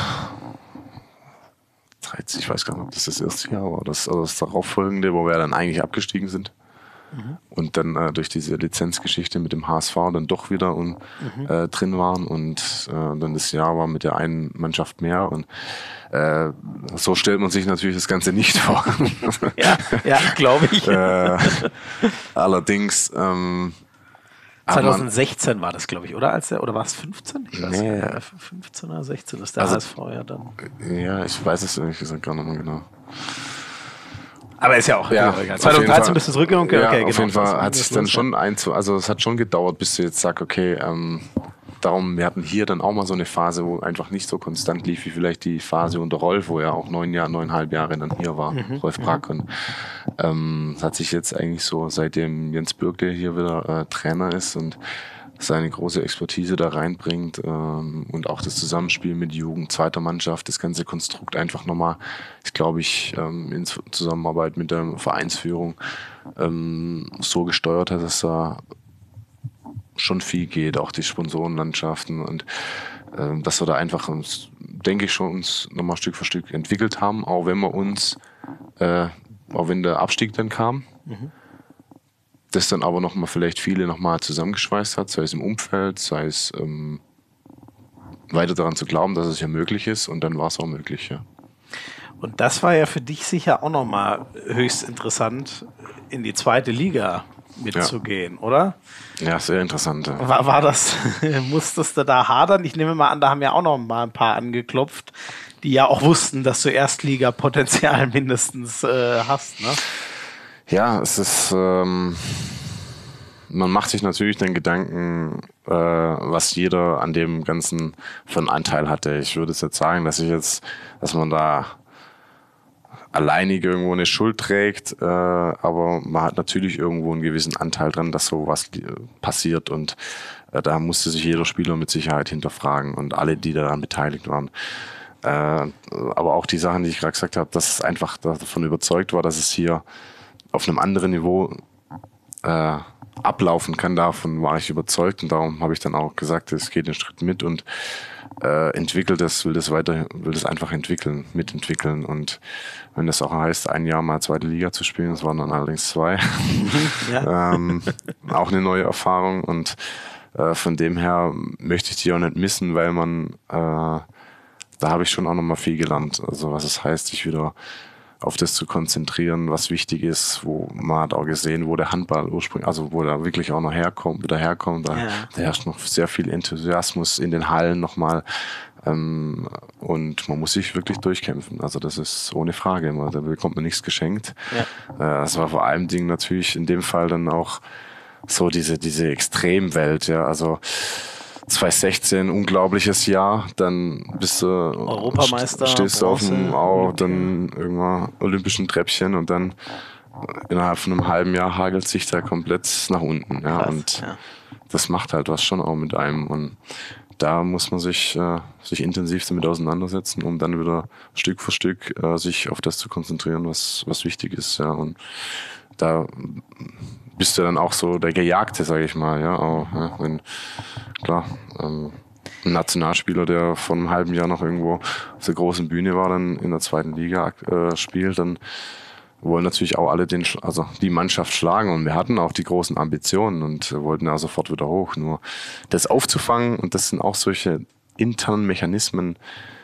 13, ich weiß gar nicht, ob das erste Jahr war, das darauffolgende, wo wir dann eigentlich abgestiegen sind. Und dann durch diese Lizenzgeschichte mit dem HSV dann doch wieder drin waren, und dann das Jahr war mit der einen Mannschaft mehr, und so stellt man sich natürlich das Ganze nicht vor. Ja, glaube ich. Allerdings 2016 war das, glaube ich, oder? Oder war es 15? Ich weiß nicht, 15 oder 16 ist der HSV ja dann. Ja, ich weiß es ehrlich gesagt gar nicht mehr genau. Aber ist ja auch egal. 2013 bist du zurückgegangen. Okay, auf jeden Fall hat es dann schon also es hat schon gedauert, bis du jetzt sagst, okay, wir hatten hier dann auch mal so eine Phase, wo einfach nicht so konstant lief, wie vielleicht die Phase unter Rolf, wo er auch 9,5 Jahre dann hier war, Rolf Brack. Und es hat sich jetzt eigentlich so, seitdem Jens Bürkle hier wieder Trainer ist und seine große Expertise da reinbringt und auch das Zusammenspiel mit Jugend, zweiter Mannschaft, das ganze Konstrukt einfach nochmal, in Zusammenarbeit mit der Vereinsführung so gesteuert hat, dass da schon viel geht, auch die Sponsorenlandschaften und dass wir da einfach uns, denke ich, schon uns nochmal Stück für Stück entwickelt haben, auch wenn der Abstieg dann kam. Das dann aber nochmal vielleicht viele nochmal zusammengeschweißt hat, sei es im Umfeld, sei es weiter daran zu glauben, dass es ja möglich ist und dann war es auch möglich, ja. Und das war ja für dich sicher auch nochmal höchst interessant, in die zweite Liga mitzugehen, oder? Ja, sehr interessant. Ja. War das, musstest du da hadern? Ich nehme mal an, da haben ja auch noch mal ein paar angeklopft, die ja auch wussten, dass du Erstliga-Potenzial mindestens hast, ne? Ja, es ist, man macht sich natürlich den Gedanken, was jeder an dem Ganzen für einen Anteil hatte. Ich würde jetzt sagen, dass man da alleinig irgendwo eine Schuld trägt, aber man hat natürlich irgendwo einen gewissen Anteil dran, dass sowas passiert und da musste sich jeder Spieler mit Sicherheit hinterfragen und alle, die daran beteiligt waren. Aber auch die Sachen, die ich gerade gesagt habe, dass es einfach davon überzeugt war, dass es hier auf einem anderen Niveau ablaufen kann, davon war ich überzeugt und darum habe ich dann auch gesagt, es geht einen Schritt mit und will das einfach entwickeln, mitentwickeln und wenn das auch heißt, ein Jahr mal zweite Liga zu spielen, das waren dann allerdings 2, ja. Auch eine neue Erfahrung und von dem her möchte ich die auch nicht missen, weil da habe ich schon auch nochmal viel gelernt, also was es heißt, sich wieder auf das zu konzentrieren, was wichtig ist, wo man hat auch gesehen, wo der Handball ursprünglich, also wo der wirklich auch noch herkommt, da herrscht noch sehr viel Enthusiasmus in den Hallen nochmal und man muss sich wirklich durchkämpfen, also das ist ohne Frage, da bekommt man nichts geschenkt. Ja. Das war vor allem Dingen natürlich in dem Fall dann auch so diese Extremwelt, ja, also 2016, unglaubliches Jahr, dann bist du Europameister, stehst du auf dem dann irgendwann olympischen Treppchen und dann innerhalb von einem halben Jahr hagelt sich da komplett nach unten. Ja, krass, und das macht halt was schon auch mit einem und da muss man sich intensiv damit auseinandersetzen, um dann wieder Stück für Stück sich auf das zu konzentrieren, was wichtig ist. Ja, und da bist du dann auch so der Gejagte, sage ich mal, ja, auch, ja, wenn klar, ein Nationalspieler, der vor einem halben Jahr noch irgendwo auf der großen Bühne war, dann in der zweiten Liga spielt, dann wollen natürlich auch alle die Mannschaft schlagen und wir hatten auch die großen Ambitionen und wollten ja sofort wieder hoch. Nur das aufzufangen und das sind auch solche internen Mechanismen,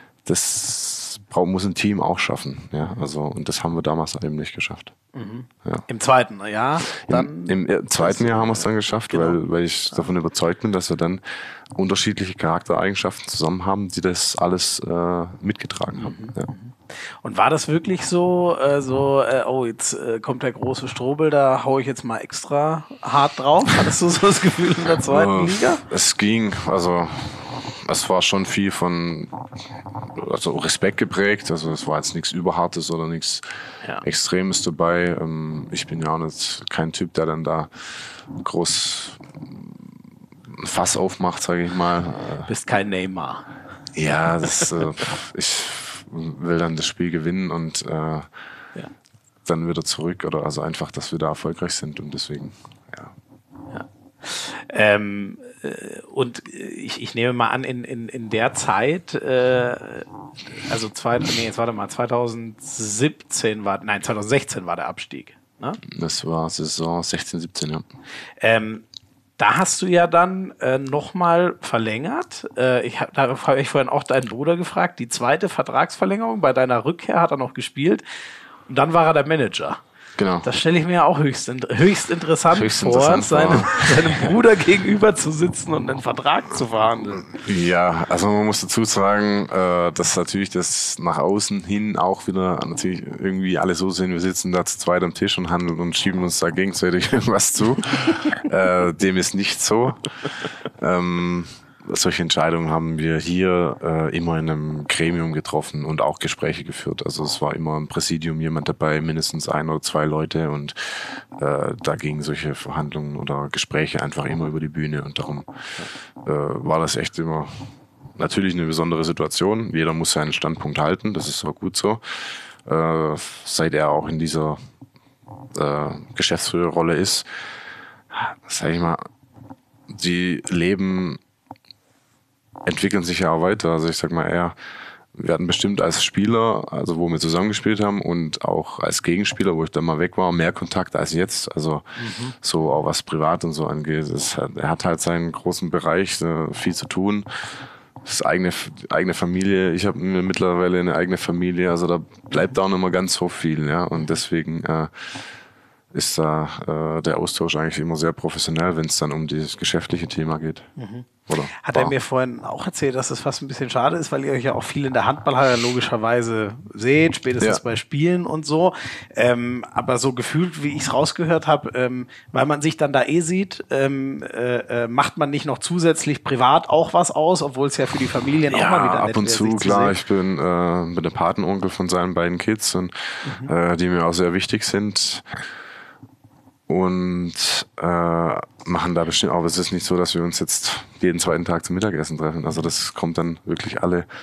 das muss ein Team auch schaffen. Ja, also und das haben wir damals eben nicht geschafft. Mhm. Ja. Im zweiten Jahr? Im zweiten Jahr haben wir es dann geschafft, genau. weil ich davon überzeugt bin, dass wir dann unterschiedliche Charaktereigenschaften zusammen haben, die das alles mitgetragen haben. Ja. Und war das wirklich so, jetzt kommt der große Strobel, da hau ich jetzt mal extra hart drauf? Hattest du so das Gefühl in der zweiten Liga? Es ging, also es war schon viel von Respekt geprägt, also es war jetzt nichts Überhartes oder nichts Extremes dabei. Ich bin ja auch kein Typ, der dann da groß ein Fass aufmacht, sage ich mal. Bist kein Neymar. Ja, ich will dann das Spiel gewinnen und dann wieder zurück oder also einfach, dass wir da erfolgreich sind und deswegen, und ich nehme mal an, in der Zeit, 2016 war der Abstieg. Ne? Das war Saison 16, 17, ja. Da hast du ja dann nochmal verlängert. Darauf habe ich vorhin auch deinen Bruder gefragt. Die zweite Vertragsverlängerung, bei deiner Rückkehr hat er noch gespielt und dann war er der Manager. Genau. Das stelle ich mir auch höchst interessant vor, seinem Bruder gegenüber zu sitzen und einen Vertrag zu verhandeln. Ja, also man muss dazu sagen, dass natürlich das nach außen hin auch wieder natürlich irgendwie alle so sehen, wir sitzen da zu zweit am Tisch und handeln und schieben uns da gegenseitig irgendwas zu. Dem ist nicht so. solche Entscheidungen haben wir hier immer in einem Gremium getroffen und auch Gespräche geführt. Also es war immer im Präsidium jemand dabei, mindestens 1 oder 2 Leute und da gingen solche Verhandlungen oder Gespräche einfach immer über die Bühne und darum war das echt immer natürlich eine besondere Situation. Jeder muss seinen Standpunkt halten, das ist auch gut so. Seit er auch in dieser Geschäftsführerrolle ist, sag ich mal, die Leben entwickeln sich ja auch weiter. Also ich sag mal, wir hatten bestimmt als Spieler, also wo wir zusammengespielt haben und auch als Gegenspieler, wo ich dann mal weg war, mehr Kontakt als jetzt. Also so auch was privat und so angeht. Er hat halt seinen großen Bereich, viel zu tun. Das eigene Familie. Ich habe mittlerweile eine eigene Familie, also da bleibt auch nicht mehr ganz so viel, ja. Und deswegen ist da der Austausch eigentlich immer sehr professionell, wenn es dann um das geschäftliche Thema geht. Oder hat er mir vorhin auch erzählt, dass es fast ein bisschen schade ist, weil ihr euch ja auch viel in der Handballhalle logischerweise seht, spätestens bei Spielen und so. Aber so gefühlt, wie ich es rausgehört habe, weil man sich dann da sieht, macht man nicht noch zusätzlich privat auch was aus, obwohl es ja für die Familien auch mal wieder nett ab und wäre, zu, sich klar. zu Ich bin der Patenonkel von seinen beiden Kids und die mir auch sehr wichtig sind. Und machen da bestimmt auch. Es ist nicht so, dass wir uns jetzt jeden zweiten Tag zum Mittagessen treffen. Also das kommt dann wirklich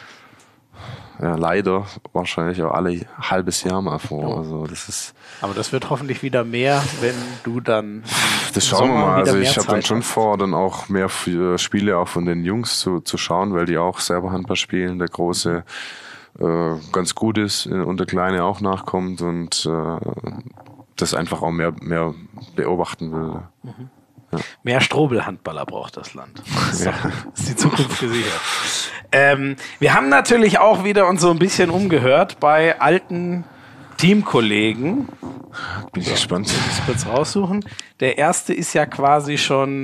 leider wahrscheinlich auch alle halbes Jahr mal vor. Also das ist. Aber das wird hoffentlich wieder mehr, wenn du dann. Das schauen wir mal. Also ich habe dann schon vor, dann auch mehr Spiele auch von den Jungs zu schauen, weil die auch selber Handball spielen. Der Große ganz gut ist und der Kleine auch nachkommt und das einfach auch mehr beobachten will. Ja. Mehr Strobel-Handballer braucht das Land. Das ist die Zukunft gesichert. Wir haben natürlich auch wieder uns so ein bisschen umgehört bei alten Teamkollegen. Bin ich gespannt. Ich muss kurz raussuchen. Der erste ist ja quasi schon,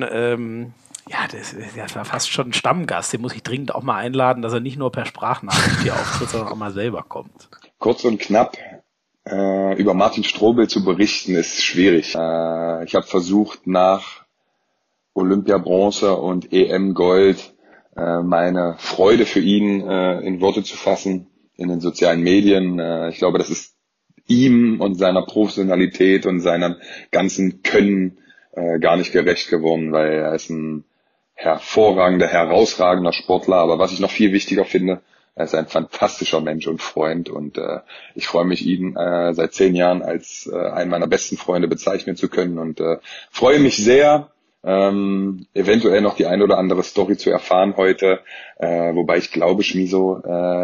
das war fast schon ein Stammgast. Den muss ich dringend auch mal einladen, dass er nicht nur per Sprachnachricht hier auftritt, sondern auch mal selber kommt. Kurz und knapp. Über Martin Strobel zu berichten ist schwierig. Ich habe versucht, nach Olympia Bronze und EM Gold meine Freude für ihn in Worte zu fassen in den sozialen Medien. Ich glaube, das ist ihm und seiner Professionalität und seinem ganzen Können gar nicht gerecht geworden, weil er ist ein herausragender Sportler. Aber was ich noch viel wichtiger finde, er ist ein fantastischer Mensch und Freund und ich freue mich, ihn seit 10 Jahren als einen meiner besten Freunde bezeichnen zu können und freue mich sehr, eventuell noch die eine oder andere Story zu erfahren heute, wobei ich glaube, Schmiso,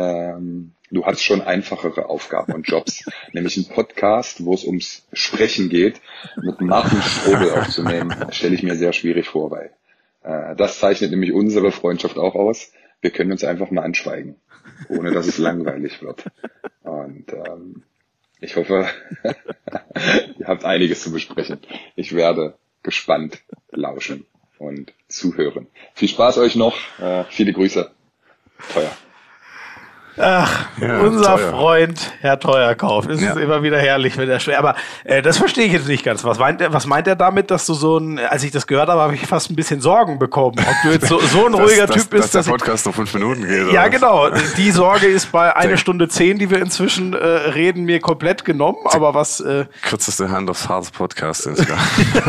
du hast schon einfachere Aufgaben und Jobs, nämlich einen Podcast, wo es ums Sprechen geht, mit Martin Strobel aufzunehmen, stelle ich mir sehr schwierig vor, weil das zeichnet nämlich unsere Freundschaft auch aus. Wir können uns einfach mal anschweigen, ohne dass es langweilig wird. Und ich hoffe, ihr habt einiges zu besprechen. Ich werde gespannt lauschen und zuhören. Viel Spaß euch noch. Viele Grüße. Teuer. Ach, unser Freund, Herr Teuerkauf. Es ist immer wieder herrlich, wenn er schwer. Aber das verstehe ich jetzt nicht ganz. Was meint er damit, dass du als ich das gehört habe, habe ich fast ein bisschen Sorgen bekommen. Ob du jetzt so ein ruhiger Typ bist, dass der Podcast noch 5 Minuten geht. Ja, genau. Die Sorge ist bei 1 Stunde 10, die wir inzwischen reden, mir komplett genommen. Aber was... kürzeste Hand aufs Harz Podcast insgesamt.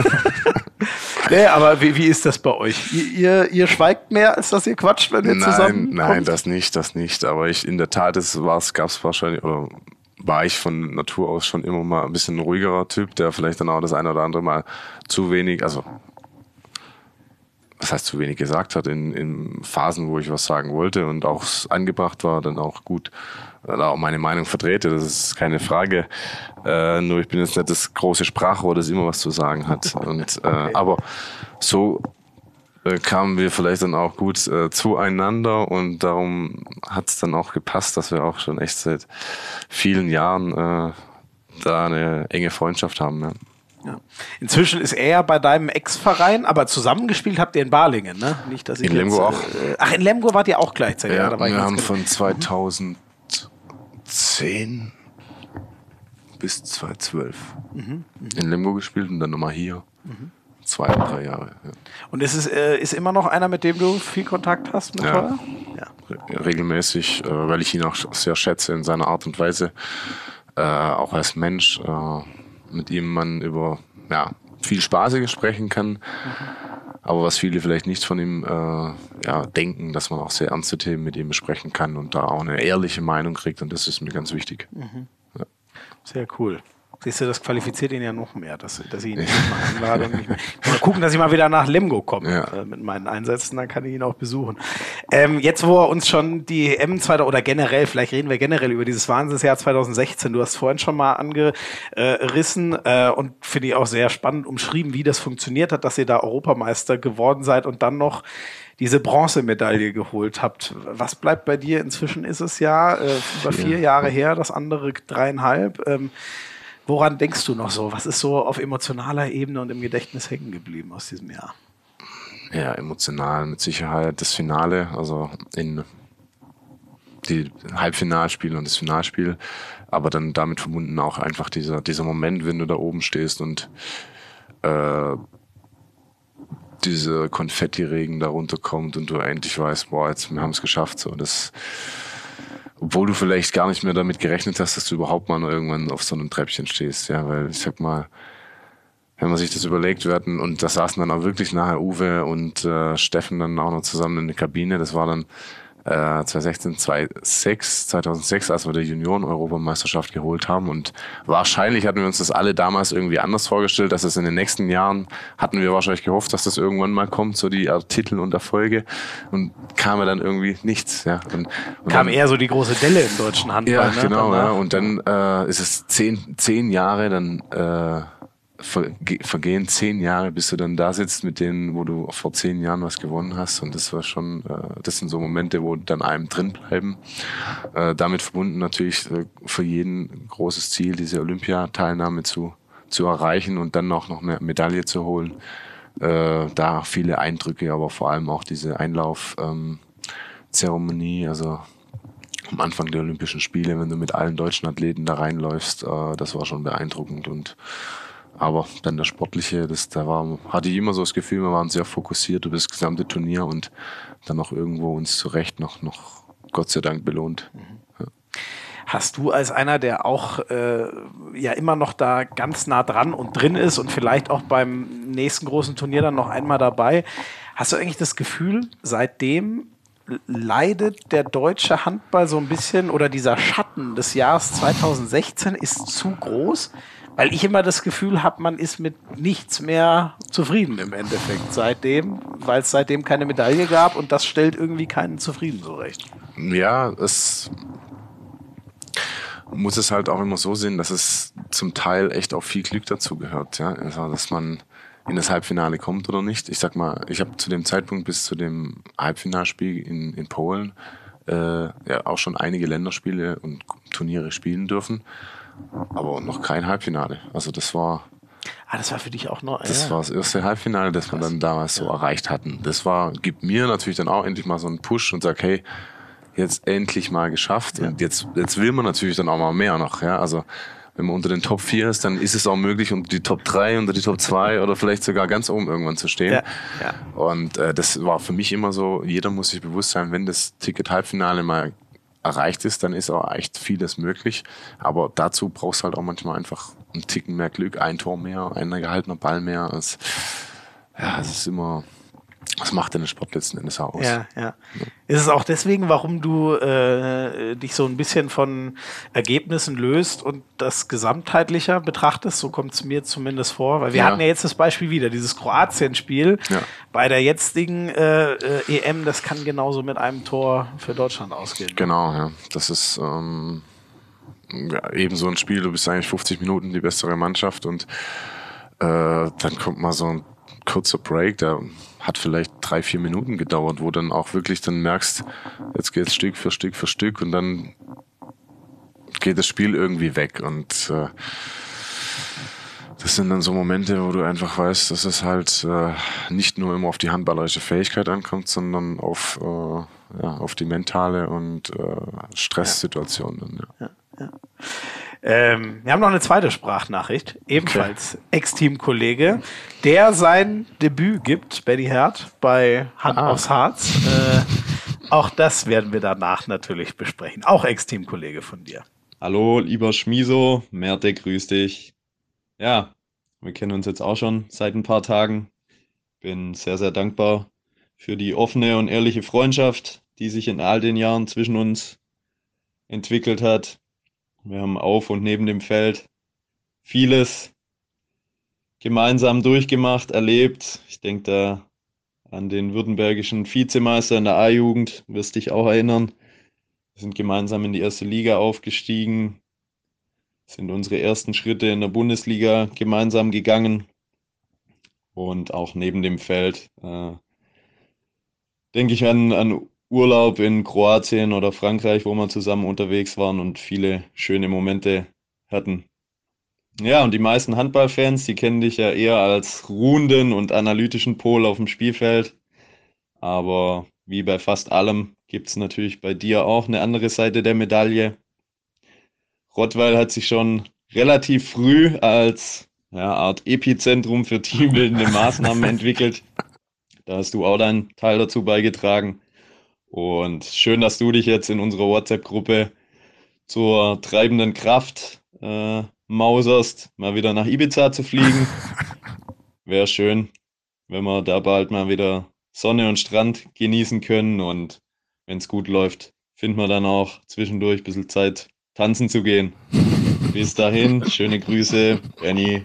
Nee, aber wie ist das bei euch? Ihr schweigt mehr, als dass ihr quatscht, wenn ihr zusammen Nein, das nicht. Aber in der Tat gab's wahrscheinlich, oder war ich von Natur aus schon immer mal ein bisschen ein ruhigerer Typ, der vielleicht dann auch das eine oder andere Mal zu wenig, also was heißt zu wenig gesagt hat, in Phasen, wo ich was sagen wollte und auch angebracht war, dann auch gut auch meine Meinung vertrete, das ist keine Frage. Nur ich bin jetzt nicht das große Sprachrohr, das immer was zu sagen hat. Und aber so kamen wir vielleicht dann auch gut zueinander und darum hat es dann auch gepasst, dass wir auch schon echt seit vielen Jahren da eine enge Freundschaft haben. Ja. Ja. Inzwischen ist er bei deinem Ex-Verein, aber zusammengespielt habt ihr in Balingen, ne? Nicht, dass ich in Lemgo auch. Ach, in Lemgo wart ihr auch gleichzeitig. Ja, da wir haben von 2010 bis 2012 in Lemgo gespielt und dann nochmal hier. 2 oder 3 Jahre. Ja. Und ist immer noch einer, mit dem du viel Kontakt hast mit Teuer? Ja. Regelmäßig, weil ich ihn auch sehr schätze in seiner Art und Weise. Auch als Mensch, mit ihm man über viel Spaßiges sprechen kann. Aber was viele vielleicht nicht von ihm denken, dass man auch sehr ernste Themen mit ihm besprechen kann und da auch eine ehrliche Meinung kriegt. Und das ist mir ganz wichtig. Ja. Sehr cool. Siehst du, das qualifiziert ihn ja noch mehr, dass ich ihn nicht mal einlade. Und nicht mehr. Mal gucken, dass ich mal wieder nach Lemgo komme mit meinen Einsätzen, dann kann ich ihn auch besuchen. Jetzt, wo er uns schon die EM oder generell, vielleicht reden wir generell über dieses Wahnsinnsjahr 2016. Du hast vorhin schon mal angerissen und finde ich auch sehr spannend umschrieben, wie das funktioniert hat, dass ihr da Europameister geworden seid und dann noch diese Bronzemedaille geholt habt. Was bleibt bei dir? Inzwischen ist es über 4 Jahre her, das andere 3,5. Woran denkst du noch so? Was ist so auf emotionaler Ebene und im Gedächtnis hängen geblieben aus diesem Jahr? Ja, emotional mit Sicherheit das Finale, also in die Halbfinalspiele und das Finalspiel, aber dann damit verbunden auch einfach dieser Moment, wenn du da oben stehst und diese Konfettiregen da runterkommt und du endlich weißt, boah, jetzt wir haben es geschafft. So, das, obwohl du vielleicht gar nicht mehr damit gerechnet hast, dass du überhaupt mal irgendwann auf so einem Treppchen stehst. Ja, weil ich sag mal, wenn man sich das überlegt, und da saßen dann auch wirklich nachher Uwe und Steffen dann auch noch zusammen in der Kabine. Das war dann 2006, als wir die Junioren-Europameisterschaft geholt haben. Und wahrscheinlich hatten wir uns das alle damals irgendwie anders vorgestellt, dass es in den nächsten Jahren, hatten wir wahrscheinlich gehofft, dass das irgendwann mal kommt, so die Titel und Erfolge. Und kam ja dann irgendwie nichts. Ja. Und kam dann eher so die große Delle im deutschen Handball. Ja, ne? Genau. Ja. Und dann ist es 10 Jahre, dann vergehen 10 Jahre, bis du dann da sitzt mit denen, wo du vor 10 Jahren was gewonnen hast. Und das war schon, das sind so Momente, wo dann einem drin bleiben. Damit verbunden natürlich für jeden großes Ziel, diese Olympiateilnahme zu erreichen und dann auch noch eine Medaille zu holen. Da viele Eindrücke, aber vor allem auch diese Einlaufzeremonie, also am Anfang der Olympischen Spiele, wenn du mit allen deutschen Athleten da reinläufst, das war schon beeindruckend. Aber dann der Sportliche, hatte ich immer so das Gefühl, wir waren sehr fokussiert über das gesamte Turnier und dann auch irgendwo uns zu Recht noch Gott sei Dank belohnt. Ja. Hast du als einer, der auch immer noch da ganz nah dran und drin ist und vielleicht auch beim nächsten großen Turnier dann noch einmal dabei, hast du eigentlich das Gefühl, seitdem leidet der deutsche Handball so ein bisschen oder dieser Schatten des Jahres 2016 ist zu groß? Weil ich immer das Gefühl habe, man ist mit nichts mehr zufrieden im Endeffekt weil es seitdem keine Medaille gab und das stellt irgendwie keinen zufrieden so recht. Ja, es muss es halt auch immer so sehen, dass es zum Teil echt auch viel Glück dazu gehört, ja, also, dass man in das Halbfinale kommt oder nicht. Ich sag mal, ich habe zu dem Zeitpunkt bis zu dem Halbfinalspiel in Polen auch schon einige Länderspiele und Turniere spielen dürfen. Aber noch kein Halbfinale. Also das war für dich auch noch. Das war das erste Halbfinale, das wir dann damals so erreicht hatten. Das gibt mir natürlich dann auch endlich mal so einen Push und sagt, hey, jetzt endlich mal geschafft. Ja. Und jetzt will man natürlich dann auch mal mehr noch. Ja, also wenn man unter den Top 4 ist, dann ist es auch möglich, unter die Top 3, unter die Top 2 oder vielleicht sogar ganz oben irgendwann zu stehen. Ja. Ja. Und das war für mich immer so, jeder muss sich bewusst sein, wenn das Ticket Halbfinale mal erreicht ist, dann ist auch echt vieles möglich. Aber dazu brauchst du halt auch manchmal einfach einen Ticken mehr Glück, ein Tor mehr, ein gehaltener Ball mehr. Es ist immer, was macht denn der Sport letzten Endes aus? Ja. Ist es auch deswegen, warum du dich so ein bisschen von Ergebnissen löst und das gesamtheitlicher betrachtest? So kommt es mir zumindest vor. Weil wir hatten ja jetzt das Beispiel wieder, dieses Kroatien-Spiel bei der jetzigen EM, das kann genauso mit einem Tor für Deutschland ausgehen. Genau, ja. Das ist eben so ein Spiel, du bist eigentlich 50 Minuten die bessere Mannschaft und dann kommt mal so ein kurzer Break, der hat vielleicht 3-4 Minuten gedauert, wo dann auch wirklich dann merkst, jetzt geht's Stück für Stück für Stück und dann geht das Spiel irgendwie weg und das sind dann so Momente, wo du einfach weißt, dass es halt nicht nur immer auf die handballerische Fähigkeit ankommt, sondern auf die mentale und Stresssituation. Dann, ja. Wir haben noch eine zweite Sprachnachricht, ebenfalls Ex-Teamkollege, der sein Debüt gibt, Benny Herd, bei Hand aufs Harz. Auch das werden wir danach natürlich besprechen. Auch Ex-Teamkollege von dir. Hallo, lieber Schmiso, Merte, grüß dich. Ja, wir kennen uns jetzt auch schon seit ein paar Tagen. Bin sehr, sehr dankbar für die offene und ehrliche Freundschaft, die sich in all den Jahren zwischen uns entwickelt hat. Wir haben auf und neben dem Feld vieles gemeinsam durchgemacht, erlebt. Ich denke da an den württembergischen Vizemeister in der A-Jugend, wirst dich auch erinnern. Wir sind gemeinsam in die erste Liga aufgestiegen, sind unsere ersten Schritte in der Bundesliga gemeinsam gegangen. Und auch neben dem Feld denke ich an Urlaub in Kroatien oder Frankreich, wo wir zusammen unterwegs waren und viele schöne Momente hatten. Ja, und die meisten Handballfans, die kennen dich ja eher als ruhenden und analytischen Pol auf dem Spielfeld. Aber wie bei fast allem gibt es natürlich bei dir auch eine andere Seite der Medaille. Rottweil hat sich schon relativ früh als Art Epizentrum für teambildende Maßnahmen entwickelt. Da hast du auch deinen Teil dazu beigetragen. Und schön, dass du dich jetzt in unserer WhatsApp-Gruppe zur treibenden Kraft mauserst, mal wieder nach Ibiza zu fliegen. Wäre schön, wenn wir da bald mal wieder Sonne und Strand genießen können. Und wenn es gut läuft, finden wir dann auch zwischendurch ein bisschen Zeit, tanzen zu gehen. Bis dahin, schöne Grüße, Benny.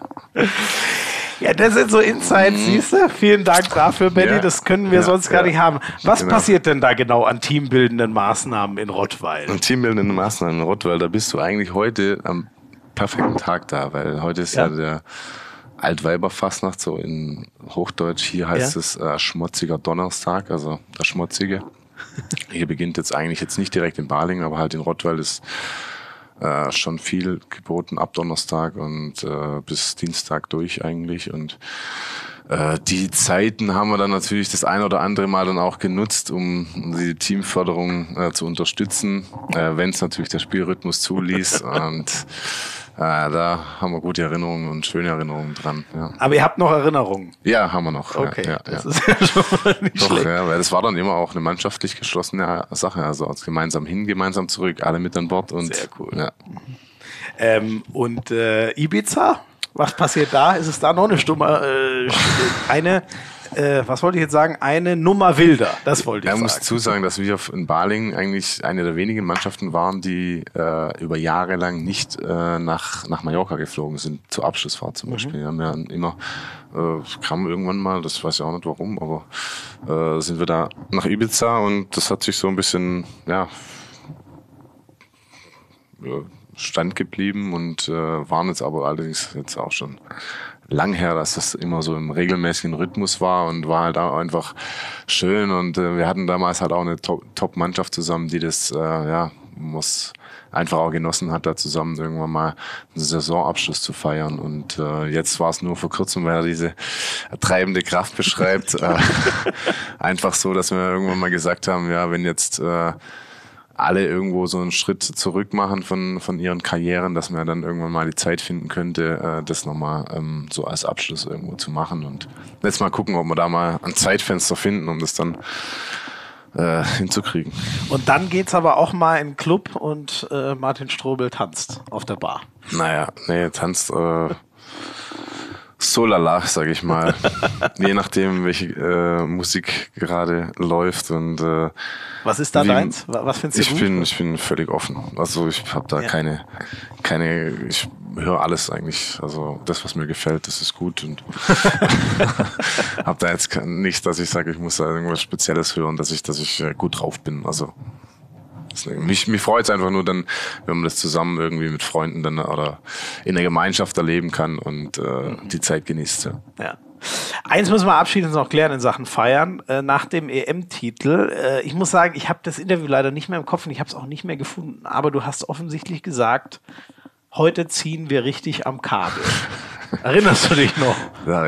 Ja, das sind so Insights, siehst du? Vielen Dank dafür, Benny. Das können wir sonst gar nicht haben. Was passiert denn da genau an teambildenden Maßnahmen in Rottweil? An teambildenden Maßnahmen in Rottweil, da bist du eigentlich heute am perfekten Tag da, weil heute ist ja der Altweiberfastnacht, so in Hochdeutsch. Hier heißt es schmutziger Donnerstag, also der Schmutzige. Hier beginnt jetzt eigentlich nicht direkt in Balingen, aber halt in Rottweil ist schon viel geboten ab Donnerstag und bis Dienstag durch eigentlich. Und die Zeiten haben wir dann natürlich das ein oder andere Mal dann auch genutzt, um die Teamförderung zu unterstützen, wenn es natürlich der Spielrhythmus zuließ. Und da haben wir gute Erinnerungen und schöne Erinnerungen dran. Ja. Aber ihr habt noch Erinnerungen? Ja, haben wir noch. Okay, das ist ja schon mal nicht schlecht. Ja, weil das war dann immer auch eine mannschaftlich geschlossene Sache. Also gemeinsam hin, gemeinsam zurück, alle mit an Bord. Und, sehr cool. Ja. Und Ibiza? Was passiert da? Ist es da noch was wollte ich jetzt sagen? Eine Nummer wilder. Das wollte ich sagen. Ich muss zusagen, dass wir in Balingen eigentlich eine der wenigen Mannschaften waren, die über Jahre lang nicht nach Mallorca geflogen sind, zur Abschlussfahrt zum Beispiel. Wir haben ja immer, kam irgendwann mal, das weiß ich auch nicht warum, aber sind wir da nach Ibiza und das hat sich so ein bisschen, stand geblieben und waren jetzt aber allerdings jetzt auch schon lang her, dass das immer so im regelmäßigen Rhythmus war und war halt auch einfach schön und wir hatten damals halt auch eine Top-Mannschaft zusammen, die das einfach auch genossen hat, da zusammen irgendwann mal einen Saisonabschluss zu feiern und jetzt war es nur vor kurzem, weil er diese treibende Kraft beschreibt, einfach so, dass wir irgendwann mal gesagt haben, ja, wenn jetzt alle irgendwo so einen Schritt zurück machen von ihren Karrieren, dass man dann irgendwann mal die Zeit finden könnte, das nochmal so als Abschluss irgendwo zu machen. Und jetzt mal gucken, ob wir da mal ein Zeitfenster finden, um das dann hinzukriegen. Und dann geht's aber auch mal in den Club und Martin Strobel tanzt auf der Bar. Tanzt so lala, sag ich mal. Je nachdem, welche Musik gerade läuft und was ist da deins? Was findest du gut? Ich bin völlig offen. Also ich habe da keine, ich höre alles eigentlich. Also das, was mir gefällt, das ist gut und habe da jetzt nichts, dass ich sage, ich muss da irgendwas Spezielles hören, dass ich gut drauf bin. Also mich freut es einfach nur dann, wenn man das zusammen irgendwie mit Freunden dann oder in der Gemeinschaft erleben kann und die Zeit genießt. Ja. Eins müssen wir abschließend noch klären in Sachen Feiern. Nach dem EM-Titel, ich muss sagen, ich habe das Interview leider nicht mehr im Kopf und ich habe es auch nicht mehr gefunden, aber du hast offensichtlich gesagt, heute ziehen wir richtig am Kabel. Erinnerst du dich noch? Da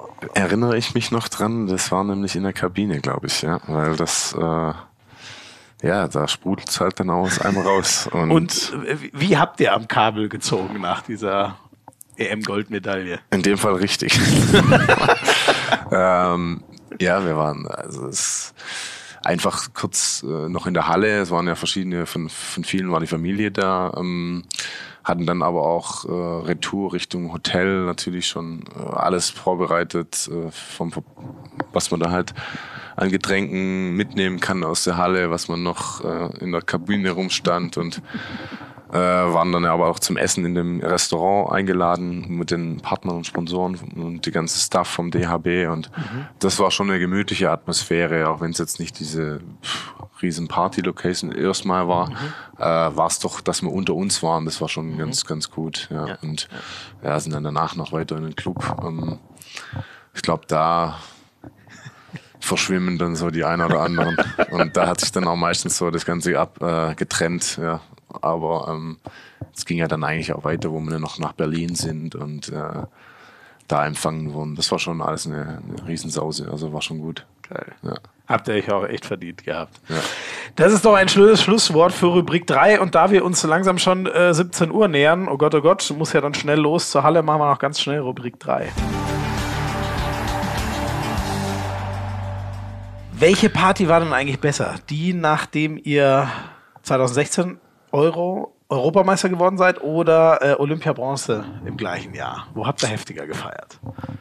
erinnere ich mich noch dran, das war nämlich in der Kabine, glaube ich, ja, weil das ja, da sprudelt es halt dann aus einem raus. Und wie habt ihr am Kabel gezogen nach dieser EM-Goldmedaille? In dem Fall richtig. Ja, wir waren, also es einfach kurz noch in der Halle. Es waren ja verschiedene, von vielen war die Familie da, hatten dann aber auch Retour Richtung Hotel natürlich schon alles vorbereitet, was man da halt an Getränken mitnehmen kann aus der Halle, was man noch in der Kabine rumstand und waren dann aber auch zum Essen in dem Restaurant eingeladen mit den Partnern und Sponsoren und die ganze Staff vom DHB und das war schon eine gemütliche Atmosphäre, auch wenn es jetzt nicht diese riesen Party-Location erstmal war, war es doch, dass wir unter uns waren, das war schon ganz, ganz gut. Ja. Und ja, sind dann danach noch weiter in den Club. Ich glaube, da verschwimmen dann so die einen oder anderen und da hat sich dann auch meistens so das Ganze getrennt, ja. Aber es ging ja dann eigentlich auch weiter, wo wir noch nach Berlin sind und da empfangen wurden. Das war schon alles eine Riesensause, also war schon gut. Geil. Ja. Habt ihr euch auch echt verdient gehabt. Ja. Das ist doch ein schönes Schlusswort für Rubrik 3 und da wir uns langsam schon 17 Uhr nähern, oh Gott, muss ja dann schnell los zur Halle, machen wir noch ganz schnell Rubrik 3. Welche Party war denn eigentlich besser? Die, nachdem ihr 2016 Europameister geworden seid oder Olympia-Bronze im gleichen Jahr? Wo habt ihr heftiger gefeiert?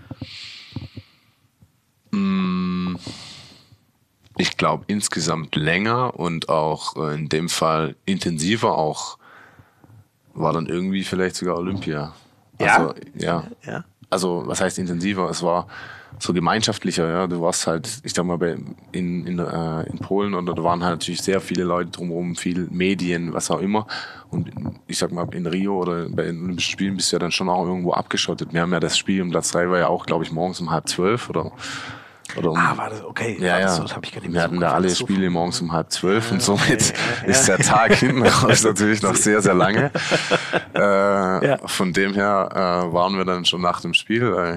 Ich glaube insgesamt länger und auch in dem Fall intensiver auch war dann irgendwie vielleicht sogar Olympia. Also, ja. Also was heißt intensiver? Es war so gemeinschaftlicher, ja. Du warst halt, ich sag mal, in Polen und da waren halt natürlich sehr viele Leute drumherum, viel Medien, was auch immer. Und ich sag mal, in Rio oder bei den Olympischen Spielen bist du ja dann schon auch irgendwo abgeschottet. Wir haben ja das Spiel um Platz 3 war ja auch, glaube ich, morgens um 11:30 oder war das okay? Ja, das hab ich gar nicht wir hatten da alle Spiele morgens um 11:30 und somit ist der Tag hinten raus natürlich noch sehr, sehr lange. Von dem her waren wir dann schon nach dem Spiel.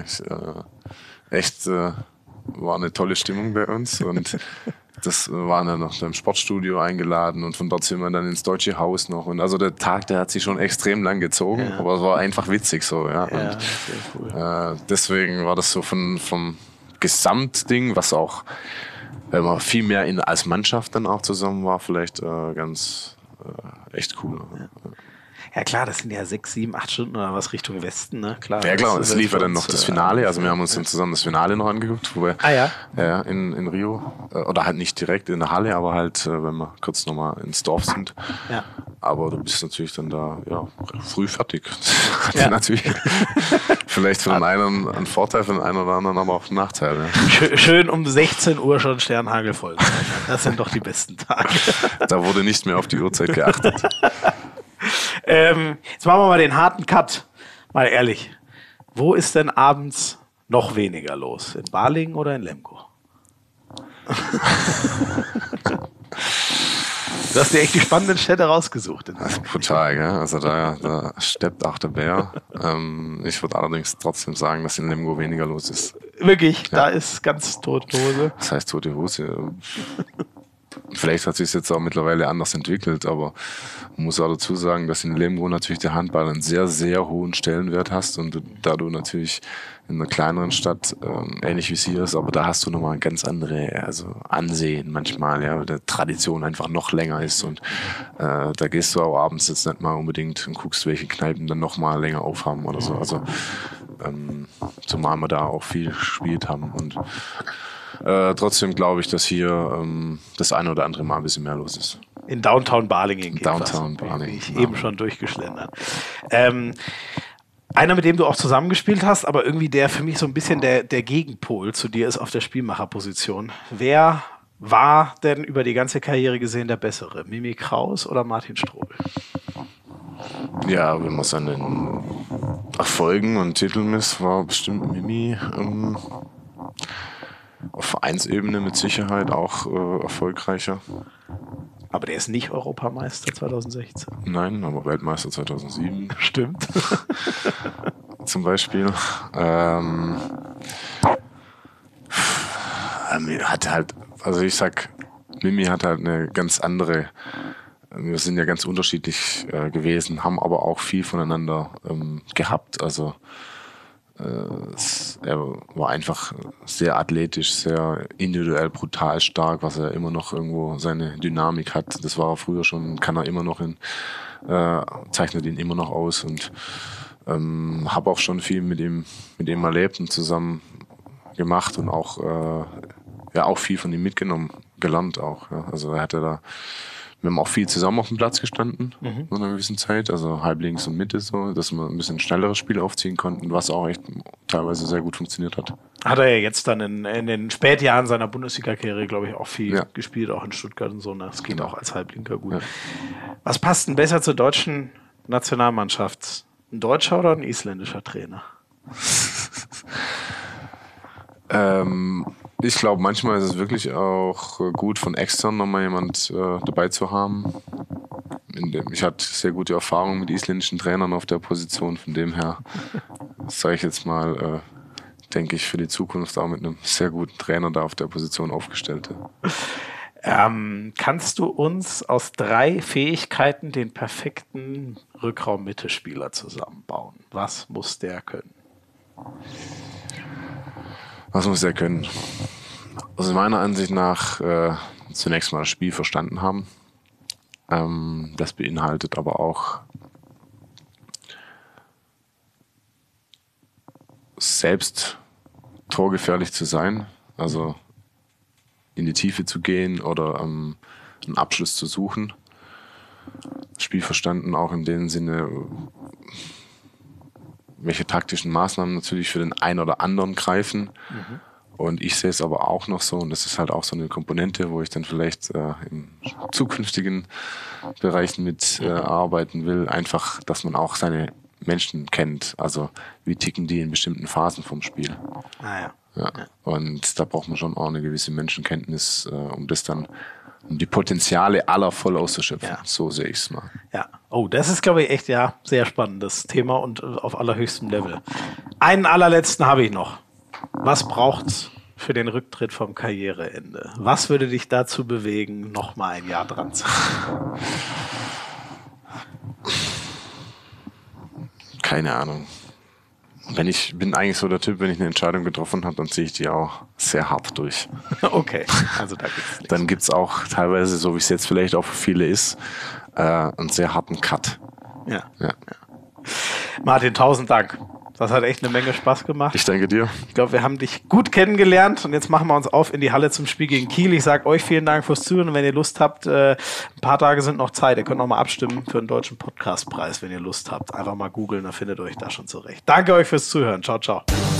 War eine tolle Stimmung bei uns und das waren dann noch im Sportstudio eingeladen und von dort sind wir dann ins Deutsche Haus noch und also der Tag, der hat sich schon extrem lang gezogen, aber es war einfach witzig so, ja. Und cool. Deswegen war das so vom Gesamtding, was auch, wenn man viel mehr als Mannschaft dann auch zusammen war, vielleicht echt cool. Ja klar, das sind ja 6, 7, 8 Stunden oder was Richtung Westen, ne? Klar. Ja klar, es lief ja dann noch das Finale, also wir haben uns dann zusammen das Finale noch angeguckt, wo wir in Rio, oder halt nicht direkt in der Halle, aber halt, wenn wir kurz nochmal ins Dorf sind. Ja. Aber du bist natürlich dann da, früh fertig. Natürlich vielleicht für den einen ein Vorteil, für den einen oder anderen aber auch ein Nachteil. Ja. Schön um 16 Uhr schon Sternhagel voll. Das sind doch die besten Tage. Da wurde nicht mehr auf die Uhrzeit geachtet. Jetzt machen wir mal den harten Cut. Mal ehrlich. Wo ist denn abends noch weniger los? In Balingen oder in Lemgo? Du hast dir echt die spannenden Städte rausgesucht. Das ist brutal, gell? Also da steppt auch der Bär. Ich würde allerdings trotzdem sagen, dass in Lemgo weniger los ist. Wirklich? Ja. Da ist ganz tote Hose. Das heißt tote Hose. Vielleicht hat sich es jetzt auch mittlerweile anders entwickelt, aber man muss auch dazu sagen, dass in Lemgo natürlich der Handball einen sehr, sehr hohen Stellenwert hast und da du natürlich in einer kleineren Stadt, ähnlich wie es hier ist, aber da hast du nochmal ein ganz andere Ansehen manchmal, ja, weil der Tradition einfach noch länger ist und da gehst du auch abends jetzt nicht mal unbedingt und guckst, welche Kneipen dann nochmal länger aufhaben oder so. Also zumal wir da auch viel gespielt haben und trotzdem glaube ich, dass hier das eine oder andere Mal ein bisschen mehr los ist. In Downtown Balingen geht Downtown Balingen. Ich eben schon durchgeschlendert. Einer, mit dem du auch zusammengespielt hast, aber irgendwie der für mich so ein bisschen der Gegenpol zu dir ist auf der Spielmacherposition. Wer war denn über die ganze Karriere gesehen der Bessere? Mimi Kraus oder Martin Strobel? Ja, wenn man es an den Erfolgen und Titeln misst, war bestimmt Mimi auf Vereinsebene mit Sicherheit auch erfolgreicher. Aber der ist nicht Europameister 2016. Nein, aber Weltmeister 2007. Stimmt. Zum Beispiel. Hat halt, also ich sag, Mimi hat halt eine ganz andere, wir sind ja ganz unterschiedlich gewesen, haben aber auch viel voneinander gehabt. Also er war einfach sehr athletisch, sehr individuell, brutal stark, was er immer noch irgendwo seine Dynamik hat. Das war er früher schon, kann er immer noch zeichnet ihn immer noch aus und habe auch schon viel mit ihm erlebt und zusammen gemacht und auch auch viel von ihm mitgenommen, gelernt auch. Ja. Also wir haben auch viel zusammen auf dem Platz gestanden in einer gewissen Zeit, also halb links und Mitte so, dass wir ein bisschen schnelleres Spiel aufziehen konnten, was auch echt teilweise sehr gut funktioniert hat. Hat er ja jetzt dann in den Spätjahren seiner Bundesliga-Karriere, glaube ich, auch viel gespielt, auch in Stuttgart und so. Das geht auch als Halblinker gut. Ja. Was passt denn besser zur deutschen Nationalmannschaft? Ein deutscher oder ein isländischer Trainer? Ich glaube, manchmal ist es wirklich auch gut, von extern nochmal jemand dabei zu haben. Ich hatte sehr gute Erfahrungen mit isländischen Trainern auf der Position. Von dem her, sage ich jetzt mal, denke ich für die Zukunft auch mit einem sehr guten Trainer da auf der Position aufgestellt. Kannst du uns aus 3 Fähigkeiten den perfekten Rückraum-Mittelspieler zusammenbauen? Was muss der können? Was muss er können? Also meiner Ansicht nach zunächst mal das Spiel verstanden haben. Das beinhaltet aber auch selbst torgefährlich zu sein, also in die Tiefe zu gehen oder einen Abschluss zu suchen. Das Spiel verstanden auch in dem Sinne, welche taktischen Maßnahmen natürlich für den einen oder anderen greifen. Und ich sehe es aber auch noch so, und das ist halt auch so eine Komponente, wo ich dann vielleicht in zukünftigen Bereichen mit arbeiten will, einfach, dass man auch seine Menschen kennt. Also wie ticken die in bestimmten Phasen vom Spiel. Ja. Und da braucht man schon auch eine gewisse Menschenkenntnis, um die Potenziale aller voll auszuschöpfen. Ja. So sehe ich es mal. Ja. Oh, das ist, glaube ich, echt sehr spannendes Thema und auf allerhöchstem Level. Einen allerletzten habe ich noch. Was braucht's für den Rücktritt vom Karriereende? Was würde dich dazu bewegen, noch mal ein Jahr dran zu sein? Keine Ahnung. Ich bin eigentlich so der Typ, wenn ich eine Entscheidung getroffen habe, dann ziehe ich die auch sehr hart durch. Okay, also da gibt's nichts. Dann gibt's auch teilweise, so wie es jetzt vielleicht auch für viele ist, einen sehr harten Cut. Ja. Martin, 1000 Dank. Das hat echt eine Menge Spaß gemacht. Ich danke dir. Ich glaube, wir haben dich gut kennengelernt und jetzt machen wir uns auf in die Halle zum Spiel gegen Kiel. Ich sage euch vielen Dank fürs Zuhören und wenn ihr Lust habt, ein paar Tage sind noch Zeit. Ihr könnt noch mal abstimmen für den Deutschen Podcastpreis, wenn ihr Lust habt. Einfach mal googeln, dann findet ihr euch da schon zurecht. Danke euch fürs Zuhören. Ciao, ciao.